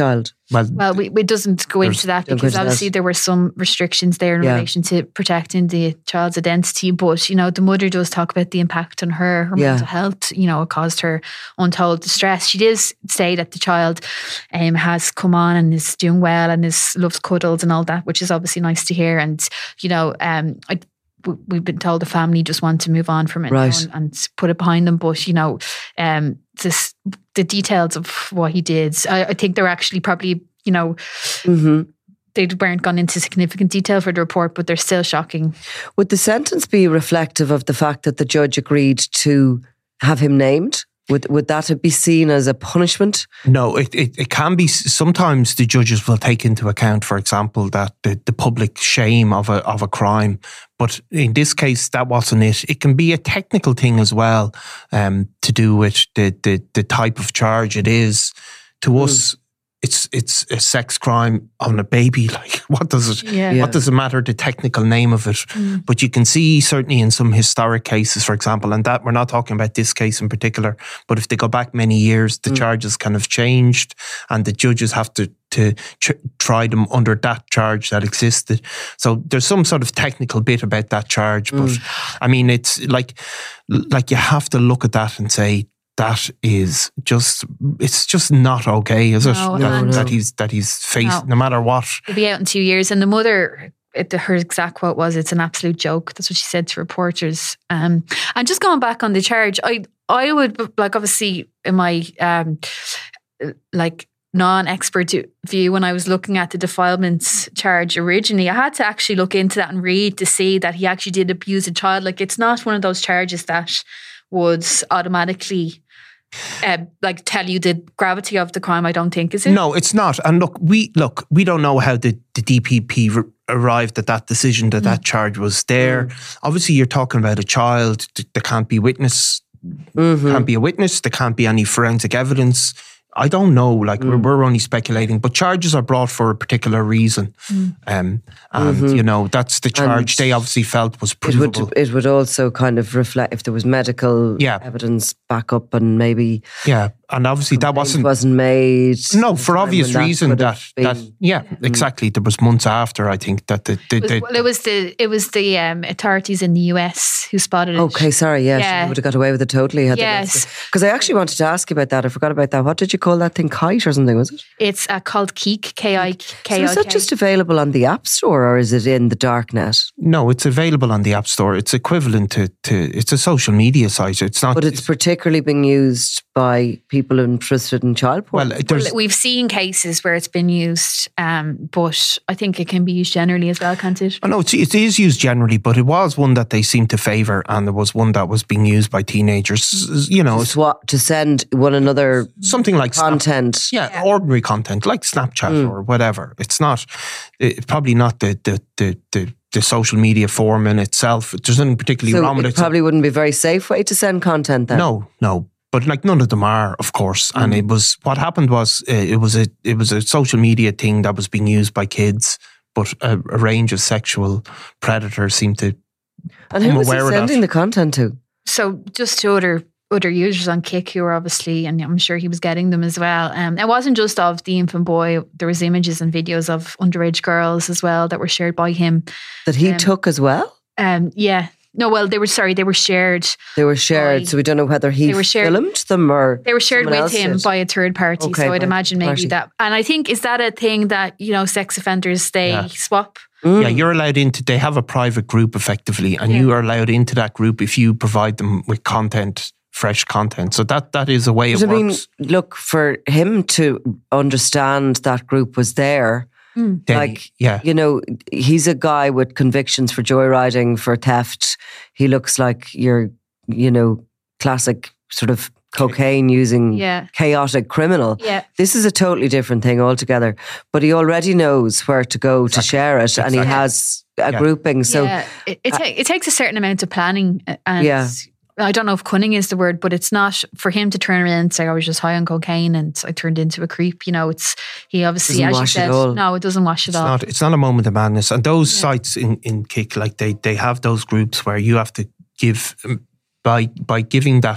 Speaker 6: Well,
Speaker 5: Well, we, it doesn't go into that
Speaker 7: Don't go
Speaker 5: because
Speaker 7: into
Speaker 5: obviously
Speaker 7: that.
Speaker 5: there were some restrictions there in
Speaker 7: Yeah.
Speaker 5: relation to protecting the child's identity. But, you know, the mother does talk about the impact on her, her
Speaker 7: Yeah.
Speaker 5: mental health. You know, it caused her untold distress. She did say that the child um, has come on and is doing well and is loves cuddles and all that, which is obviously nice to hear. And, you know, um, I w- we've been told the family just want to move on from it now
Speaker 7: Right.
Speaker 5: and, and put it behind them. But, you know, um, this, the details of what he did, I, I think they're actually probably, you know,
Speaker 7: hmm
Speaker 5: they weren't gone into significant detail for the report, but they're still shocking.
Speaker 7: Would the sentence be reflective of the fact that the judge agreed to have him named? Would would that be seen as a punishment?
Speaker 6: No, it, it, it can be. Sometimes the judges will take into account, for example, that the, the public shame of a of a crime. But in this case, that wasn't it. It can be a technical thing as well, um, to do with the, the, the type of charge it is. To
Speaker 7: Mm.
Speaker 6: us, it's it's a sex crime on a baby. Like, what does it?
Speaker 5: Yeah.
Speaker 7: Yeah.
Speaker 6: What does it matter? The technical name of it.
Speaker 5: Mm.
Speaker 6: But you can see certainly in some historic cases, for example, and that we're not talking about this case in particular, but if they go back many years, the charges kind of changed and the judges have to, to tr- try them under that charge that existed. So there's some sort of technical bit about that charge. But I mean, it's like, like you have to look at that and say, that is just, it's just not okay, is it?
Speaker 5: No,
Speaker 6: that,
Speaker 5: no,
Speaker 6: that
Speaker 7: no.
Speaker 6: he's that he's faced,
Speaker 5: No.
Speaker 6: no matter what.
Speaker 5: He'll be out in two years. And the mother, it, her exact quote was, "It's an absolute joke." That's what she said to reporters. Um, and just going back on the charge, I I would, like, obviously in my um, like non-expert view, when I was looking at the defilements charge originally, I had to actually look into that and read to see that he actually did abuse a child. Like, it's not one of those charges that would automatically uh, like tell you the gravity of the crime. I don't think, is it?
Speaker 6: No, it's not. And look, we look, we don't know how the, the D P P r- arrived at that decision that that charge was there. Obviously, you're talking about a child. th- There can't be witness. Can't be a witness. There can't be any forensic evidence. I don't know. Like, we're, we're only speculating. But charges are brought for a particular reason, um, and you know that's the charge they obviously felt was
Speaker 7: It
Speaker 6: provable.
Speaker 7: would it would also kind of reflect if there was medical
Speaker 6: Yeah.
Speaker 7: evidence backup and maybe
Speaker 6: yeah, and obviously that wasn't.
Speaker 7: wasn't made.
Speaker 6: No,
Speaker 7: at the
Speaker 6: for
Speaker 7: time
Speaker 6: obvious
Speaker 7: when that
Speaker 6: reason
Speaker 7: would
Speaker 6: that,
Speaker 7: have
Speaker 6: that
Speaker 7: been-
Speaker 6: yeah, exactly. There was months after, I think, that the, the,
Speaker 5: It was,
Speaker 6: the
Speaker 5: well, it was the it was the um, authorities in the U S who spotted it.
Speaker 7: Okay, sorry, yes,
Speaker 5: Yeah.
Speaker 7: you would have got away with it totally.
Speaker 5: Yes.
Speaker 7: Because I actually wanted to ask you about that. I forgot about that. What did you call that thing? Kite or something, was it?
Speaker 5: It's uh, called Keek, K I
Speaker 7: So
Speaker 5: K I K.
Speaker 7: is that just available on the App Store or is it in the darknet?
Speaker 6: no, it's available on the App Store. It's equivalent to, to it's a social media site. It's not.
Speaker 7: But it's particularly being used by people interested in child porn.
Speaker 6: well, there's
Speaker 5: Well, we've seen cases where it's been used, um, but I think it can be used generally as well, can't it?
Speaker 6: Oh, no, it's, it is used generally, but it was one that they seemed to favour, and there was one that was being used by teenagers. You know,
Speaker 7: to, swap, to send one another
Speaker 6: something like Snap-
Speaker 7: content.
Speaker 6: yeah, ordinary content like Snapchat or whatever. It's not, it's probably not the the the the, the social media form in itself. There's nothing particularly
Speaker 7: So
Speaker 6: wrong with
Speaker 7: it
Speaker 6: it.
Speaker 7: probably wouldn't be a very safe way to send content then.
Speaker 6: No, no. But like none of them are, of course. And it was what happened was uh, it was a it was a social media thing that was being used by kids, but a, a range of sexual predators seemed to.
Speaker 7: And who
Speaker 6: I'm
Speaker 7: was he
Speaker 6: aware of that.
Speaker 7: sending the content to?
Speaker 5: So just to other other users on Kik who were obviously, and I'm sure he was getting them as well. Um, it wasn't just of the infant boy. There was images and videos of underage girls as well that were shared by him.
Speaker 7: That he
Speaker 5: Um,
Speaker 7: took as well?
Speaker 5: Um, yeah. No, well, they were sorry. They were shared.
Speaker 7: They were shared,
Speaker 5: by-
Speaker 7: so we don't know whether he
Speaker 5: They were shared-
Speaker 7: filmed them or
Speaker 5: They were shared
Speaker 7: someone
Speaker 5: with
Speaker 7: else
Speaker 5: him
Speaker 7: did.
Speaker 5: by a third party.
Speaker 7: Okay,
Speaker 5: so I'd
Speaker 7: by a
Speaker 5: imagine
Speaker 7: third
Speaker 5: maybe
Speaker 7: party.
Speaker 5: that. And I think, is that a thing that, you know, sex offenders, they
Speaker 6: Yeah.
Speaker 5: swap?
Speaker 7: Mm.
Speaker 6: Yeah, you're allowed into. They have a private group effectively, and
Speaker 5: Yeah.
Speaker 6: you are allowed into that group if you provide them with content, fresh content. So that that is a way it
Speaker 7: But I mean,
Speaker 6: works.
Speaker 7: look, for him to understand that group was there,
Speaker 6: Then,
Speaker 7: like,
Speaker 6: yeah,
Speaker 7: you know, he's a guy with convictions for joyriding, for theft. He looks like your, you know, classic sort of cocaine using
Speaker 5: Yeah.
Speaker 7: chaotic criminal.
Speaker 5: Yeah.
Speaker 7: This is a totally different thing altogether. But he already knows where to go to share it, and he
Speaker 6: Exactly.
Speaker 7: has a
Speaker 6: Yeah.
Speaker 7: grouping. So
Speaker 5: yeah, it, it, ta- it takes a certain amount of planning. uh, And
Speaker 7: Yeah.
Speaker 5: I don't know if cunning is the word, but it's not for him to turn around and say, I was just high on cocaine and I turned into a creep. You know, it's, he obviously,
Speaker 7: Doesn't
Speaker 5: as you
Speaker 7: wash it
Speaker 5: said,
Speaker 7: all.
Speaker 5: no, it doesn't wash it
Speaker 6: it's
Speaker 5: all.
Speaker 6: not. It's not a moment of madness. And those sites in in Kik, like they they have those groups where you have to give um, by by giving that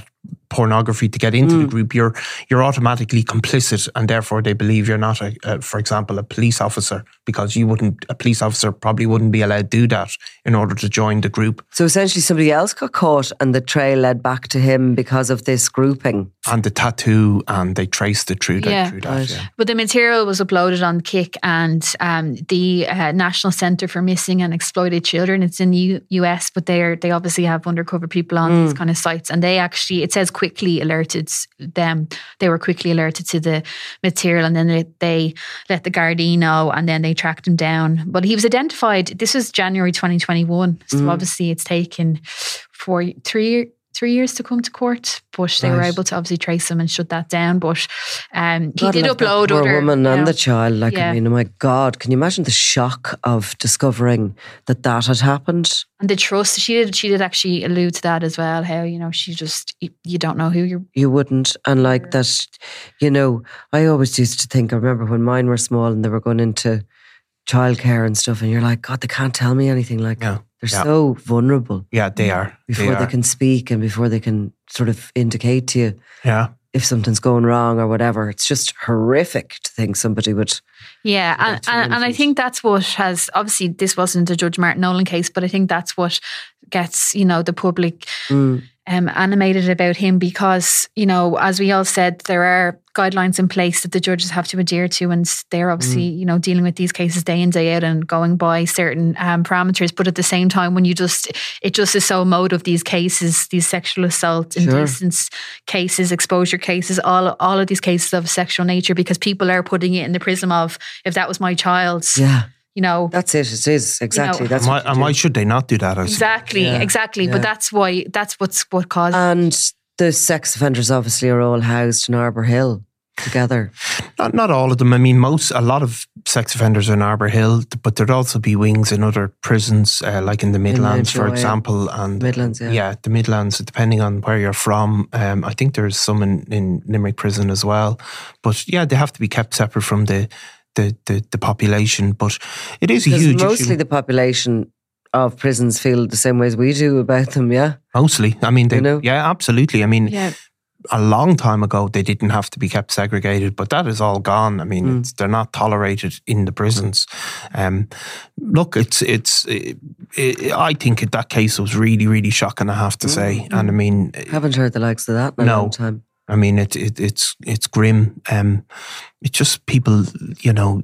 Speaker 6: pornography to get into
Speaker 7: Mm.
Speaker 6: the group, you're you're automatically complicit, and therefore they believe you're not, a, a, for example, a police officer, because you wouldn't. A police officer probably wouldn't be allowed to do that in order to join the group.
Speaker 7: So essentially, somebody else got caught, and the trail led back to him because of this grouping.
Speaker 6: And the tattoo, and they traced it through,
Speaker 5: Yeah.
Speaker 6: that, through that.
Speaker 7: Right.
Speaker 6: Yeah.
Speaker 5: But the material was uploaded on Kik and um, the uh, National Centre for Missing and Exploited Children. It's in the U- US, but they are they obviously have undercover people on these kind of sites, and they actually, it says, quickly alerted them. They were quickly alerted to the material, and then they, they let the Gardaí know, and then they tracked him down. But he was identified. This was January twenty twenty-one, so obviously it's taken four, three. Three years to come to court, but they were
Speaker 7: Right.
Speaker 5: able to obviously trace him and shut that down. But um, he
Speaker 7: God
Speaker 5: did
Speaker 7: love that
Speaker 5: upload
Speaker 7: poor
Speaker 5: other
Speaker 7: woman
Speaker 5: you
Speaker 7: and
Speaker 5: know,
Speaker 7: the child. Like,
Speaker 5: Yeah.
Speaker 7: I mean, oh my God, can you imagine the shock of discovering that that had happened?
Speaker 5: and the trust. She did. She did actually allude to that as well. How you know she just you, you don't know who you're.
Speaker 7: You wouldn't. And like that, you know, I always used to think, I remember when mine were small and they were going into childcare and stuff, and you're like, God, they can't tell me anything. Like,
Speaker 6: Yeah.
Speaker 7: they're
Speaker 6: Yeah.
Speaker 7: so vulnerable
Speaker 6: Yeah, they are.
Speaker 7: before
Speaker 6: they,
Speaker 7: they,
Speaker 6: are.
Speaker 7: can speak and before they can sort of indicate to you
Speaker 6: Yeah.
Speaker 7: if something's going wrong or whatever. It's just horrific to think somebody would.
Speaker 5: Yeah, and,
Speaker 7: That's an
Speaker 5: and, and I
Speaker 7: infant.
Speaker 5: think that's what has obviously this wasn't a Judge Martin Nolan case, but I think that's what gets you know the public
Speaker 7: Mm.
Speaker 5: um, animated about him, because you know as we all said, there are guidelines in place that the judges have to adhere to, and they're obviously
Speaker 7: Mm.
Speaker 5: you know dealing with these cases day in day out and going by certain um, parameters. But at the same time, when you just it just is so emotive, these cases, these sexual assault,
Speaker 7: Sure.
Speaker 5: indecence cases, exposure cases, all all of these cases of sexual nature, because people are putting it in the prism of if that was my child,
Speaker 7: Yeah,
Speaker 5: you know.
Speaker 7: that's it. It is. Exactly.
Speaker 5: know,
Speaker 7: that's
Speaker 6: And why,
Speaker 7: what you
Speaker 6: and why
Speaker 7: do.
Speaker 6: should they not do that? As
Speaker 5: Exactly,
Speaker 7: Yeah,
Speaker 5: exactly.
Speaker 7: yeah.
Speaker 5: But that's why that's what's what caused.
Speaker 7: And the sex offenders obviously are all housed in Arbour Hill together.
Speaker 6: Not not all of them. I mean, most a lot of sex offenders are in Arbour Hill, but there'd also be wings in other prisons, uh, like in the Midlands, for
Speaker 7: Mountjoy.
Speaker 6: example, and
Speaker 7: Midlands, yeah.
Speaker 6: yeah, the Midlands. Depending on where you're from, um, I think there's some in, in Limerick prison as well. But yeah, they have to be kept separate from the the the, the population. But it is a
Speaker 7: Because
Speaker 6: huge
Speaker 7: mostly
Speaker 6: issue.
Speaker 7: the population of prisons feel the same way as we do about them, yeah?
Speaker 6: Mostly, I mean, they,
Speaker 7: You know?
Speaker 6: yeah, absolutely. I mean,
Speaker 5: yeah,
Speaker 6: a long time ago, they didn't have to be kept segregated, but that is all gone. I mean,
Speaker 7: Mm.
Speaker 6: it's, they're not tolerated in the prisons. Um, look, it's it's. It, it, I think that case was really, really shocking. I have to say, and I mean,
Speaker 7: Haven't heard the likes of that in a
Speaker 6: No.
Speaker 7: long time.
Speaker 6: I mean, it, it it's it's grim. Um, it's just people, you know,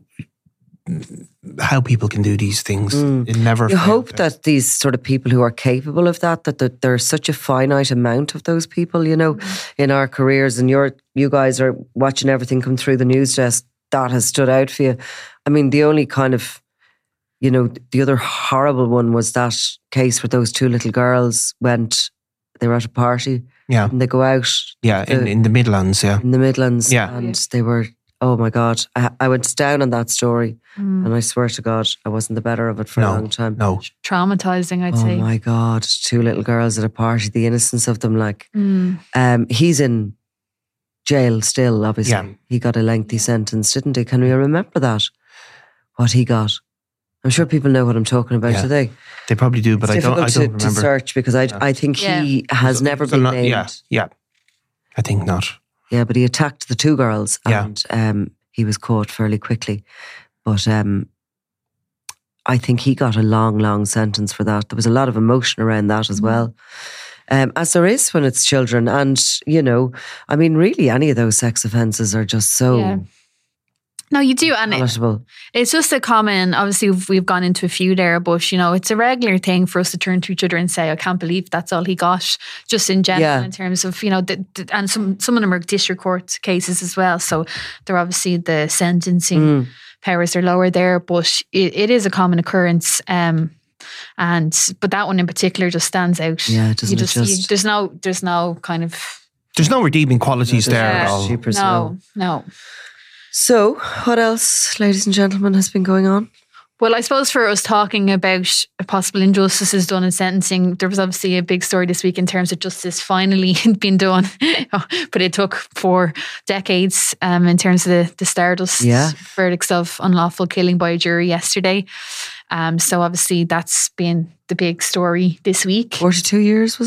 Speaker 6: how people can do these things.
Speaker 7: Mm.
Speaker 6: It never.
Speaker 7: You
Speaker 6: fails.
Speaker 7: hope that these sort of people who are capable of that, that that there's such a finite amount of those people, you know, in our careers, and you're, you guys are watching everything come through the news desk, that has stood out for you. I mean, the only kind of, you know, the other horrible one was that case where those two little girls went, they were at a party
Speaker 6: Yeah,
Speaker 7: and they go out
Speaker 6: yeah, in,
Speaker 7: the-
Speaker 6: in the Midlands. Yeah,
Speaker 7: in the Midlands,
Speaker 6: Yeah.
Speaker 7: and they were, oh my God, I, I went down on that story,
Speaker 5: Mm.
Speaker 7: and I swear to God, I wasn't the better of it for a
Speaker 6: no,
Speaker 7: long time.
Speaker 6: no.
Speaker 5: traumatizing, I'd
Speaker 7: Oh
Speaker 5: say.
Speaker 7: my God, two little girls at a party, the innocence of them. Like,
Speaker 5: Mm.
Speaker 7: um, he's in jail still, obviously.
Speaker 6: Yeah.
Speaker 7: He got a lengthy sentence, didn't he? Can we remember that? What he got? I'm sure people know what I'm talking about
Speaker 6: Yeah.
Speaker 7: today.
Speaker 6: They probably do, but
Speaker 7: it's
Speaker 6: I don't. I
Speaker 7: difficult
Speaker 6: don't
Speaker 7: to,
Speaker 6: remember.
Speaker 7: to search because I,
Speaker 6: Yeah.
Speaker 7: I think he has
Speaker 6: So-
Speaker 7: never
Speaker 6: so
Speaker 7: been
Speaker 6: not-
Speaker 7: named.
Speaker 6: Yeah, yeah. I think not.
Speaker 7: Yeah, but he attacked the two girls
Speaker 6: Yeah.
Speaker 7: and um, he was caught fairly quickly. But um, I think he got a long, long sentence for that. There was a lot of emotion around that as well. Um, as there is when it's children. And, you know, I mean, really, any of those sex offences are just so
Speaker 5: Yeah. No, you do, and it,
Speaker 7: palatable.
Speaker 5: it's just a common. Obviously, we've- we've gone into a few there, but you know, it's a regular thing for us to turn to each other and say, "I can't believe that's all he got." Just in general,
Speaker 7: Yeah.
Speaker 5: in terms of you know, the, the, and some some of them are district court cases as well, so they're obviously the sentencing
Speaker 7: Mm.
Speaker 5: powers are lower there, but it, it is a common occurrence. Um, and but that one in particular just stands out.
Speaker 7: Yeah, doesn't
Speaker 5: you
Speaker 7: it
Speaker 5: just, you-
Speaker 7: just-
Speaker 5: there's no there's no kind of
Speaker 6: There's no redeeming qualities
Speaker 7: No,
Speaker 6: there
Speaker 7: there's
Speaker 6: at
Speaker 7: not.
Speaker 6: all.
Speaker 7: Super
Speaker 5: no
Speaker 7: slow.
Speaker 5: no.
Speaker 7: So, what else, ladies and gentlemen, has been going on?
Speaker 5: Well, I suppose for us talking about possible injustices done in sentencing, there was obviously a big story this week in terms of justice finally being done, but it took four decades um, in terms of the, the Stardust
Speaker 7: Yeah.
Speaker 5: verdicts of unlawful killing by a jury yesterday. Um, so obviously that's been the big story this week.
Speaker 7: forty-two years, was it?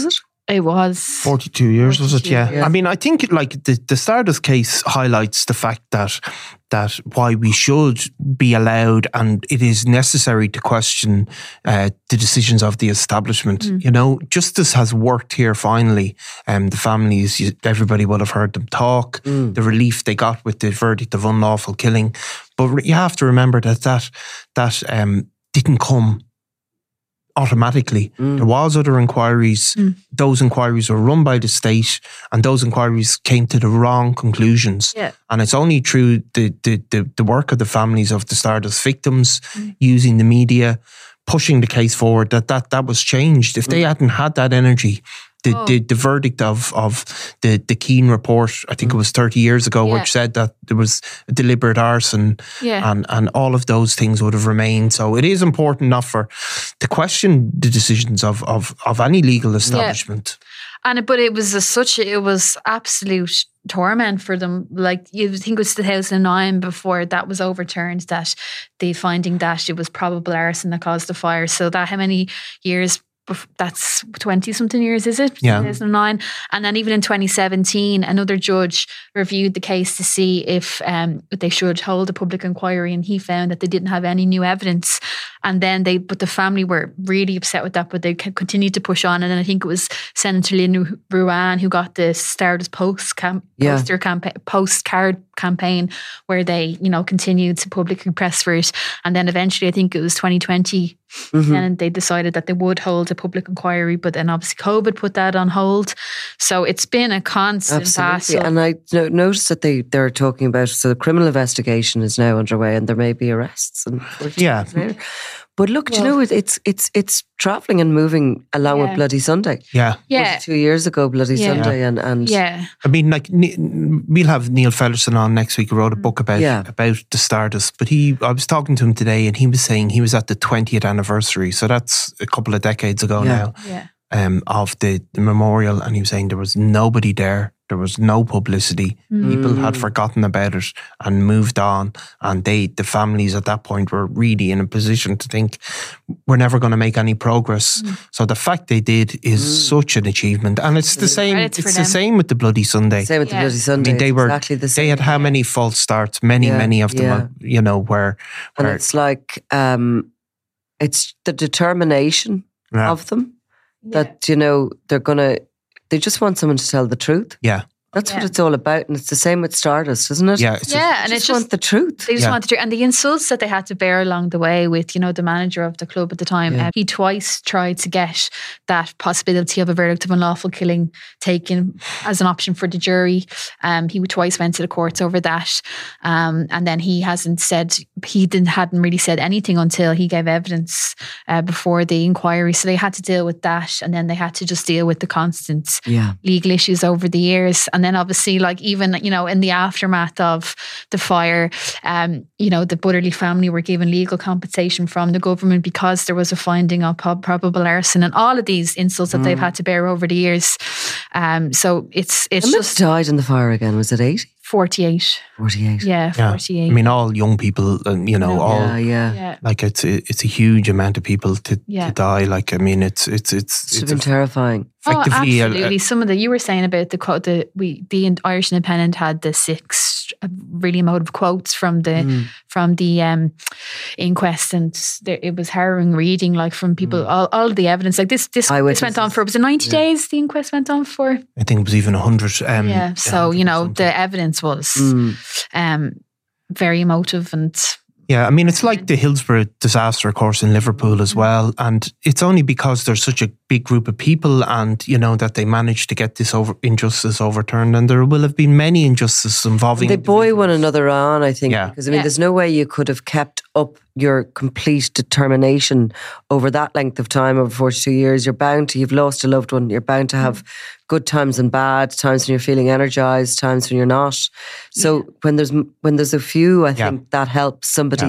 Speaker 5: It was
Speaker 6: forty-two years, was it? Yeah.
Speaker 7: years.
Speaker 6: I mean, I think like the, the Stardust case highlights the fact that that why we should be allowed and it is necessary to question uh, the decisions of the establishment. Mm. You know, justice has worked here finally. Um, the families, everybody would have heard them talk, mm. the relief they got with the verdict of unlawful killing. But you have to remember that that, that um, didn't come automatically. Mm. There was other inquiries. Mm. Those inquiries were run by the state and those inquiries came to the wrong conclusions.
Speaker 5: Yeah.
Speaker 6: And it's only through the, the, the, the work of the families of the Stardust victims, mm. using the media, pushing the case forward, that that, that was changed. If they hadn't had that energy, the, oh. the, the verdict of, of the, the Keane report, I think mm. it was thirty years ago, yeah. which said that there was deliberate arson yeah. and, and all of those things would have remained. So it is important not for to question the decisions of, of, of any legal establishment.
Speaker 5: Yeah. And but it was a, such a, it was absolute torment for them. Like you think it was two thousand nine before that was overturned, that the finding that it was probable arson that caused the fire. So that how many years? That's twenty something years, is it?
Speaker 6: Yeah.
Speaker 5: two thousand nine. And then even in twenty seventeen, another judge reviewed the case to see if um, they should hold a public inquiry, and he found that they didn't have any new evidence. And then they, but the family were really upset with that, but they continued to push on. And then I think it was Senator Lynn Ruane who got the Stardust Post camp, yeah. poster campaign, postcard campaign, where they, you know, continued to publicly press for it. And then eventually, I think it was twenty twenty, mm-hmm. and they decided that they would hold a public inquiry. But then obviously COVID put that on hold. So it's been a constant
Speaker 7: Absolutely.
Speaker 5: battle.
Speaker 7: And I no- noticed that they they're talking about, so the criminal investigation is now underway, and there may be arrests. And
Speaker 6: yeah.
Speaker 7: Later. But look, well, do you know, it's it's it's travelling and moving along
Speaker 5: yeah.
Speaker 7: with Bloody Sunday.
Speaker 6: Yeah.
Speaker 5: Yeah.
Speaker 7: Two years ago, Bloody
Speaker 5: yeah.
Speaker 7: Sunday. and, and
Speaker 5: Yeah.
Speaker 6: I mean, like, we'll have Neil Fellerson on next week, who wrote a book about,
Speaker 7: yeah.
Speaker 6: about the Stardust. But he, I was talking to him today and he was saying he was at the twentieth anniversary. So that's a couple of decades ago
Speaker 7: yeah.
Speaker 6: now.
Speaker 5: Yeah.
Speaker 6: Um, of the, the memorial. And he was saying there was nobody there. There was no publicity. Mm. People had forgotten about it and moved on. And they, the families at that point were really in a position to think, we're never going to make any progress. Mm. So the fact they did is mm. such an achievement. And it's the same. It's the same with the Bloody Sunday.
Speaker 7: Same with
Speaker 5: yeah.
Speaker 7: the Bloody Sunday.
Speaker 6: I mean, they were
Speaker 7: exactly the same.
Speaker 6: They had how many false starts? Many,
Speaker 7: yeah.
Speaker 6: many of them.
Speaker 7: Yeah.
Speaker 6: Are, you know, where, where
Speaker 7: and it's like um, it's the determination
Speaker 6: yeah.
Speaker 7: of them. That, you know, they're going to, they just want someone to tell the truth.
Speaker 6: Yeah.
Speaker 7: That's
Speaker 5: yeah.
Speaker 7: what it's all about. And it's the same with Stardust, isn't it?
Speaker 6: Yeah. It's
Speaker 5: yeah.
Speaker 7: Just,
Speaker 5: and it's
Speaker 7: just
Speaker 5: just
Speaker 7: want the truth.
Speaker 5: They just
Speaker 6: yeah.
Speaker 5: want the truth. And the insults that they had to bear along the way with, you know, the manager of the club at the time.
Speaker 6: Yeah.
Speaker 5: Uh, he twice tried to get that possibility of a verdict of unlawful killing taken as an option for the jury. Um, he twice went to the courts over that. Um, and then he hasn't said, he didn't hadn't really said anything until he gave evidence uh, before the inquiry. So they had to deal with that. And then they had to just deal with the constant
Speaker 7: yeah.
Speaker 5: legal issues over the years. And then obviously, like, even, you know, in the aftermath of the fire, um, you know, the Butterly family were given legal compensation from the government because there was a finding of probable arson, and all of these insults that mm. they've had to bear over the years. Um, so it's it's
Speaker 7: How
Speaker 5: just
Speaker 7: died in the fire again. Was it eighty?
Speaker 5: forty-eight.
Speaker 7: forty-eight.
Speaker 5: Yeah,
Speaker 6: yeah.
Speaker 5: forty-eight.
Speaker 6: I mean, all young people, and you know,
Speaker 5: No.
Speaker 6: all
Speaker 7: Yeah, yeah.
Speaker 5: yeah.
Speaker 6: like it's it's a huge amount of people to,
Speaker 5: Yeah.
Speaker 6: to die. Like, I mean, it's it's it's
Speaker 7: It's,
Speaker 6: it's
Speaker 7: been
Speaker 6: a,
Speaker 7: terrifying.
Speaker 5: Oh,
Speaker 6: effectively.
Speaker 5: absolutely.
Speaker 6: A,
Speaker 5: Some of the, you were saying about the quote, the we the Irish Independent had the six really emotive quotes from the
Speaker 7: Mm.
Speaker 5: from the um, inquest, and there, it was harrowing reading, like from people,
Speaker 6: Mm.
Speaker 5: all, all of the evidence. Like this, this, this went on for, was it ninety
Speaker 7: Yeah.
Speaker 5: days? The inquest went on for.
Speaker 6: I think it was even a hundred. Um,
Speaker 5: Yeah. So you know, the evidence was
Speaker 7: Mm.
Speaker 5: um, very emotive and.
Speaker 6: Yeah, I mean, it's like the Hillsborough disaster, of course, in Liverpool as well. And it's only because there's such a big group of people and, you know, that they managed to get this over injustice overturned. And there will have been many injustices involving...
Speaker 7: They buoy one another on, I think.
Speaker 6: Yeah.
Speaker 7: Because, I mean,
Speaker 5: Yeah.
Speaker 7: there's no way you could have kept up your complete determination over that length of time, over forty-two years. You're bound to, you've lost a loved one, you're bound to have good times and bad, times when you're feeling energized, times when you're not. So
Speaker 5: Yeah.
Speaker 7: when there's when there's a few, I
Speaker 6: Yeah.
Speaker 7: think that helps somebody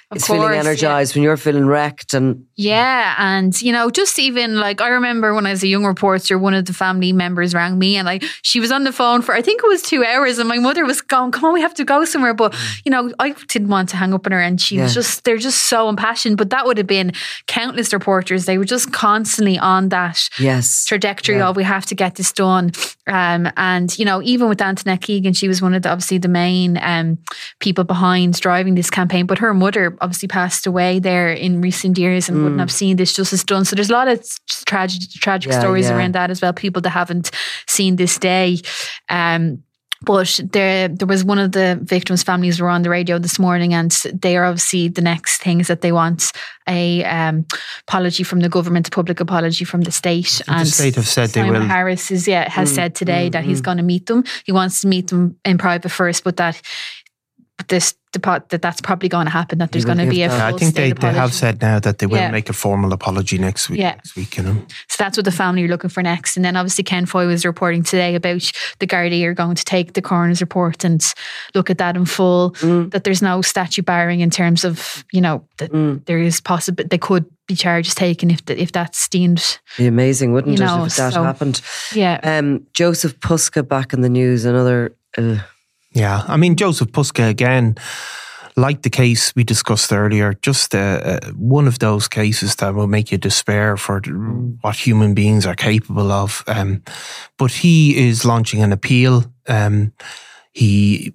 Speaker 5: Of
Speaker 7: it's
Speaker 5: course,
Speaker 7: feeling
Speaker 5: yeah.
Speaker 7: energized when you're feeling wrecked. And
Speaker 5: Yeah, and you know, just even like I remember when I was a young reporter, one of the family members rang me, and like she was on the phone for I think it was two hours, and my mother was going, "Come on, we have to go somewhere." But you know, I didn't want to hang up on her, and she
Speaker 7: Yeah.
Speaker 5: was just they're just so impassioned. But that would have been countless reporters. They were just constantly on that
Speaker 7: yes,
Speaker 5: trajectory
Speaker 7: Yeah.
Speaker 5: of we have to get this done. Um, and you know, even with Antoinette Keegan, she was one of the obviously the main um, people behind driving this campaign. But her mother obviously passed away there in recent years and
Speaker 7: Mm.
Speaker 5: wouldn't have seen this justice done. So there's a lot of tragic tragic
Speaker 7: Yeah,
Speaker 5: stories
Speaker 7: yeah.
Speaker 5: around that as well. People that haven't seen this day. Um, But there, there was one of the victims' families were on the radio this morning, and they are obviously the next things that they want a um, apology from the government, a public apology from the state.
Speaker 6: The
Speaker 5: and
Speaker 6: state have said they
Speaker 5: Simon
Speaker 6: will.
Speaker 5: Harris is yeah has
Speaker 7: Mm,
Speaker 5: said today
Speaker 7: mm,
Speaker 5: that he's
Speaker 7: mm.
Speaker 5: going to meet them. He wants to meet them in private first, but that this the pot that that's probably going to happen. That there's
Speaker 7: will
Speaker 5: going to
Speaker 7: give
Speaker 5: be a
Speaker 7: that.
Speaker 5: full
Speaker 6: Yeah, I think they,
Speaker 5: state
Speaker 6: they have
Speaker 5: apology.
Speaker 6: said now that they will
Speaker 5: Yeah.
Speaker 6: make a formal apology next week.
Speaker 5: Yeah.
Speaker 6: Next week, you know.
Speaker 5: So that's what the family are looking for next. And then obviously Ken Foy was reporting today about the Gardaí are going to take the coroner's report and look at that in full.
Speaker 7: Mm.
Speaker 5: That there's no statute barring in terms of, you know, that
Speaker 7: Mm.
Speaker 5: there is possible they could be charges taken if the, if that's deemed.
Speaker 7: Be amazing, wouldn't
Speaker 5: You
Speaker 7: it,
Speaker 5: know,
Speaker 7: if that
Speaker 5: so-
Speaker 7: happened?
Speaker 5: Yeah.
Speaker 7: Um, Joseph Puska back in the news. Another. Uh,
Speaker 6: Yeah, I mean, Joseph Puska, again, like the case we discussed earlier, just uh, uh, one of those cases that will make you despair for what human beings are capable of. Um, but he is launching an appeal. Um, he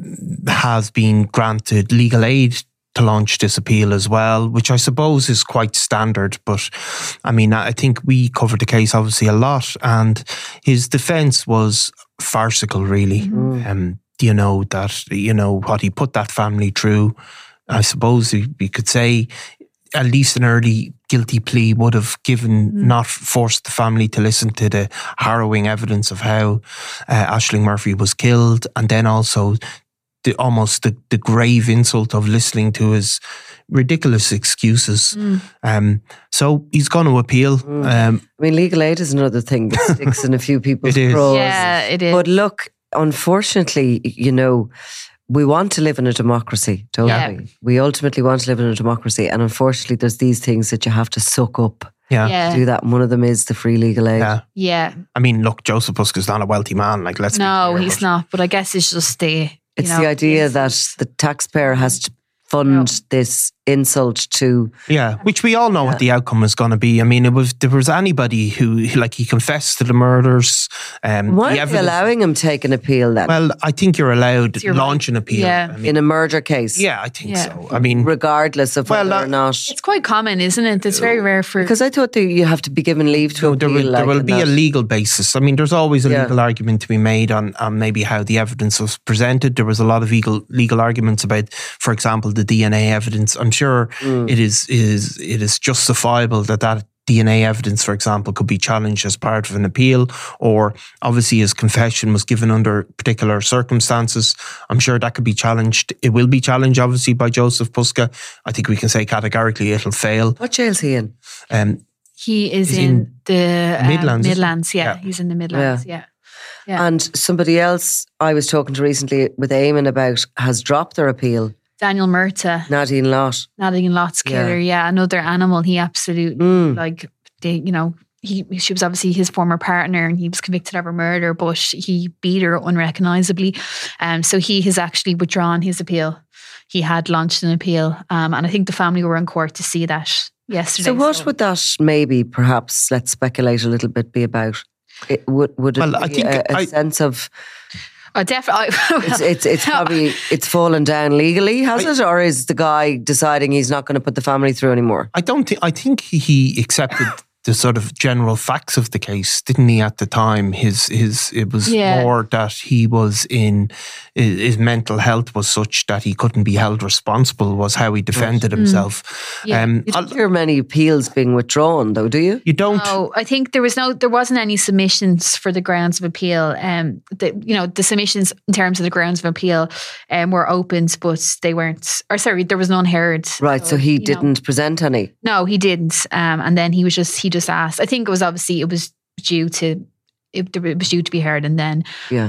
Speaker 6: has been granted legal aid to launch this appeal as well, which I suppose is quite standard. But I mean, I think we covered the case obviously a lot, and his defence was farcical, really. Um, you know, that, you know, what he put that family through, I suppose we we could say at least an early guilty plea would have given, not forced the family to listen to the harrowing evidence of how uh, Aisling Murphy was killed, and then also the almost the, the grave insult of listening to his ridiculous excuses. Um, so he's going to appeal. Um,
Speaker 7: I mean, legal aid is another thing that sticks in a few people's
Speaker 6: It is.
Speaker 7: craws.
Speaker 5: Yeah, it is.
Speaker 7: But look, unfortunately, you know, we want to live in a democracy, don't
Speaker 5: Yeah.
Speaker 7: we? We ultimately want to live in a democracy. And unfortunately, there's these things that you have to suck up
Speaker 6: yeah.
Speaker 5: yeah.
Speaker 7: to do that. And one of them is the free legal aid.
Speaker 6: Yeah.
Speaker 5: Yeah.
Speaker 6: I mean, look, Joseph Puska's not a wealthy man. Like, let's be
Speaker 5: No,
Speaker 6: clear,
Speaker 5: he's
Speaker 6: but-
Speaker 5: not. But I guess it's just the. you
Speaker 7: It's
Speaker 5: know,
Speaker 7: the idea
Speaker 5: it's-
Speaker 7: that the taxpayer has to fund this insult to.
Speaker 6: Yeah, which we all know what the outcome is going to be. I mean, it was there was anybody who, like, he confessed to the murders. Um,
Speaker 7: Why
Speaker 6: the
Speaker 7: are they
Speaker 6: evidence-
Speaker 7: allowing him take an appeal then?
Speaker 6: Well, I think you're allowed to
Speaker 5: your
Speaker 6: launch an appeal.
Speaker 5: Yeah.
Speaker 6: I mean,
Speaker 7: in a murder case?
Speaker 6: yeah, I think
Speaker 5: Yeah.
Speaker 6: so. I mean,
Speaker 7: Regardless of
Speaker 6: Well,
Speaker 7: whether
Speaker 6: uh,
Speaker 7: or not.
Speaker 5: It's quite common, isn't it? It's very rare for.
Speaker 7: Because I thought that you have to be given leave to
Speaker 6: no,
Speaker 7: appeal.
Speaker 6: there will, there
Speaker 7: like,
Speaker 6: will
Speaker 7: in
Speaker 6: be
Speaker 7: that.
Speaker 6: a legal basis. I mean, there's always a
Speaker 7: Yeah.
Speaker 6: legal argument to be made on, on maybe how the evidence was presented. There was a lot of legal legal arguments about, for example, the D N A evidence. I'm sure
Speaker 7: Mm.
Speaker 6: it is is it is justifiable that that D N A evidence, for example, could be challenged as part of an appeal, or obviously his confession was given under particular circumstances. I'm sure that could be challenged. It will be challenged, obviously, by Joseph Puska. I think we can say categorically it'll fail.
Speaker 7: What jail's he in?
Speaker 6: Um,
Speaker 5: he is
Speaker 6: He's
Speaker 5: in,
Speaker 6: in
Speaker 5: the um,
Speaker 6: Midlands, isn't he?
Speaker 5: Midlands, yeah,
Speaker 6: Yeah.
Speaker 5: he's in the Midlands, yeah. Yeah.
Speaker 7: And somebody else I was talking to recently with Eamon about has dropped their appeal.
Speaker 5: Daniel Murta,
Speaker 7: Nadine Lott.
Speaker 5: Nadine Lott's killer, yeah. another animal. He absolutely
Speaker 7: Mm.
Speaker 5: like, they, you know, he she was obviously his former partner, and he was convicted of her murder, but he beat her unrecognisably. Um, so he has actually withdrawn his appeal. He had launched an appeal, um, and I think the family were in court to see that yesterday.
Speaker 7: So what would that maybe, perhaps, let's speculate a little bit, be about? It would would it
Speaker 6: Well, I
Speaker 7: be
Speaker 6: think
Speaker 7: a, a
Speaker 6: I-
Speaker 7: sense of
Speaker 5: Oh, definitely.
Speaker 7: it's it's, it's probably it's fallen down legally, has it, or is the guy deciding he's not going to put the family through anymore?
Speaker 6: I don't think. I think he accepted the sort of general facts of the case, didn't he? At the time, his his it was
Speaker 5: Yeah.
Speaker 6: more that he was in his mental health was such that he couldn't be held responsible. Was how he defended himself.
Speaker 5: Yeah.
Speaker 6: Um,
Speaker 7: You
Speaker 6: I'll-
Speaker 7: don't hear many appeals being withdrawn, though, do you?
Speaker 6: you don't.
Speaker 5: No, I think there was no, there wasn't any submissions for the grounds of appeal. Um, the, you know, the submissions in terms of the grounds of appeal, um, were opened, but they weren't. Or sorry, there was none heard.
Speaker 7: Right, so he
Speaker 5: you know,
Speaker 7: didn't present any.
Speaker 5: no, he didn't. Um, and then he was just, he just asked. I think it was obviously it was due to, it, it was due to be heard, and then
Speaker 7: Yeah.
Speaker 5: that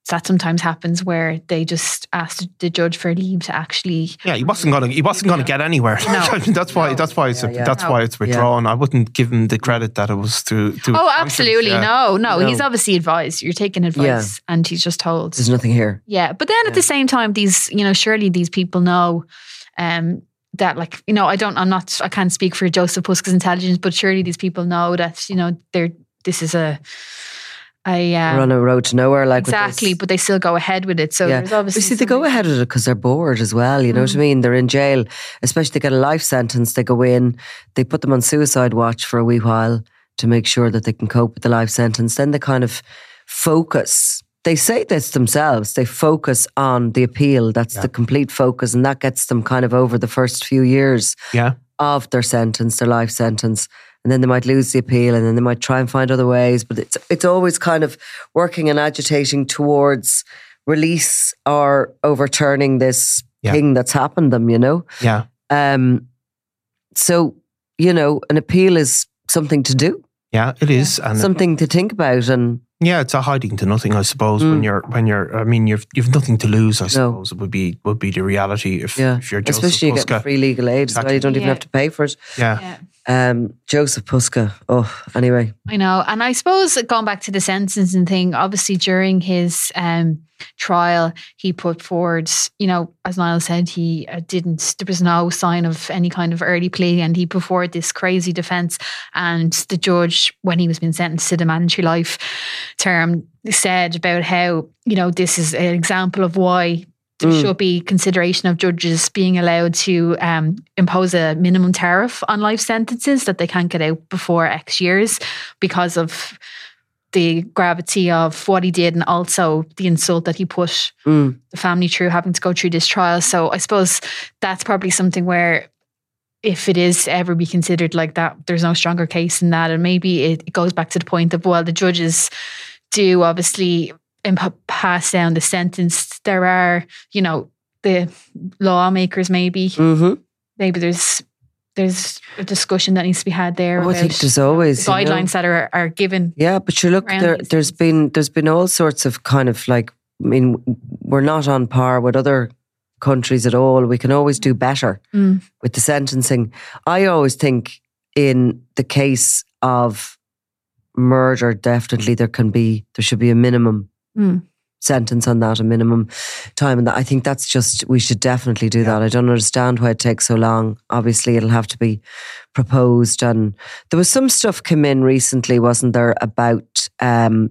Speaker 5: that sometimes happens where they just ask the judge for leave to actually.
Speaker 6: Yeah, he wasn't gonna. He wasn't gonna get anywhere.
Speaker 5: No.
Speaker 6: I mean, that's why.
Speaker 5: No.
Speaker 6: That's why it's.
Speaker 7: Yeah, yeah.
Speaker 6: That's
Speaker 5: No.
Speaker 6: why it's withdrawn. I wouldn't give him the credit that it was to. to
Speaker 5: Oh, absolutely.
Speaker 6: Yeah.
Speaker 5: No, no,
Speaker 7: No.
Speaker 5: He's obviously advised. You're taking advice, and he's just told.
Speaker 7: There's nothing here.
Speaker 5: Yeah, but then at the same time, these, you know, surely these people know um, that, like, you know, I don't, I'm not, I can't speak for Joseph Puska's intelligence, but surely these people know that, you know, they're, this is a, a um,
Speaker 7: We're on a road to nowhere, like
Speaker 5: exactly,
Speaker 7: with this.
Speaker 5: but they still go ahead with it. So
Speaker 7: Yeah.
Speaker 5: there's obviously.
Speaker 7: You see, they go
Speaker 5: some-
Speaker 7: ahead with it because they're bored as well. You know what I mean? They're in jail, especially they get a life sentence. They go in, they put them on suicide watch for a wee while to make sure that they can cope with the life sentence. Then they kind of focus. They say this themselves. They focus on the appeal. That's
Speaker 6: Yeah.
Speaker 7: the complete focus, and that gets them kind of over the first few years
Speaker 6: Yeah.
Speaker 7: of their sentence, their life sentence. And then they might lose the appeal, and then they might try and find other ways. But it's it's always kind of working and agitating towards release or overturning this
Speaker 6: Yeah.
Speaker 7: thing that's happened them, you know?
Speaker 6: Yeah.
Speaker 7: Um, so, you know, an appeal is something to do,
Speaker 6: Yeah. It is, and
Speaker 7: something to think about. And
Speaker 6: yeah, it's a hiding to nothing, I suppose.
Speaker 7: Mm.
Speaker 6: When you're, when you're, I mean, you've you've nothing to lose. I suppose it would be would be the reality if,
Speaker 7: yeah,
Speaker 6: if you're Joseph
Speaker 7: especially you get
Speaker 6: Puska.
Speaker 7: free legal aid as well.
Speaker 6: Exactly.
Speaker 7: You don't even
Speaker 5: Yeah.
Speaker 7: have to pay for it.
Speaker 6: Yeah.
Speaker 5: Yeah.
Speaker 7: Um, Joseph Puska. Oh, anyway.
Speaker 5: I know. And I suppose going back to the sentencing thing, obviously during his um, trial, he put forward, you know, as Niall said, he uh, didn't, there was no sign of any kind of early plea, and he put forward this crazy defence. And the judge, when he was being sentenced to the mandatory life term, said about how, you know, this is an example of why there
Speaker 7: Mm.
Speaker 5: should be consideration of judges being allowed to um, impose a minimum tariff on life sentences that they can't get out before X years because of the gravity of what he did, and also the insult that he put
Speaker 7: Mm.
Speaker 5: the family through having to go through this trial. So I suppose that's probably something where, if it is to ever be considered like that, there's no stronger case than that. And maybe it, it goes back to the point of, well, the judges do obviously imp- pass down the sentence. There are, you know, the lawmakers maybe,
Speaker 7: Mm-hmm.
Speaker 5: maybe there's there's a discussion that needs to be had there.
Speaker 7: Oh, I
Speaker 5: about
Speaker 7: think there's always,
Speaker 5: the
Speaker 7: you know.
Speaker 5: guidelines that are, are given.
Speaker 7: Yeah, but you look,
Speaker 5: around
Speaker 7: there,
Speaker 5: these
Speaker 7: there's
Speaker 5: things.
Speaker 7: been there's been all sorts of kind of like, I mean, we're not on par with other countries at all. We can always do better
Speaker 5: Mm.
Speaker 7: with the sentencing. I always think in the case of murder, definitely there can be, there should be a minimum
Speaker 5: Mm.
Speaker 7: sentence on that, a minimum time. And that, I think that's just, we should definitely do that. I don't understand why it takes so long. Obviously, it'll have to be proposed. And there was some stuff come in recently, wasn't there, about, um,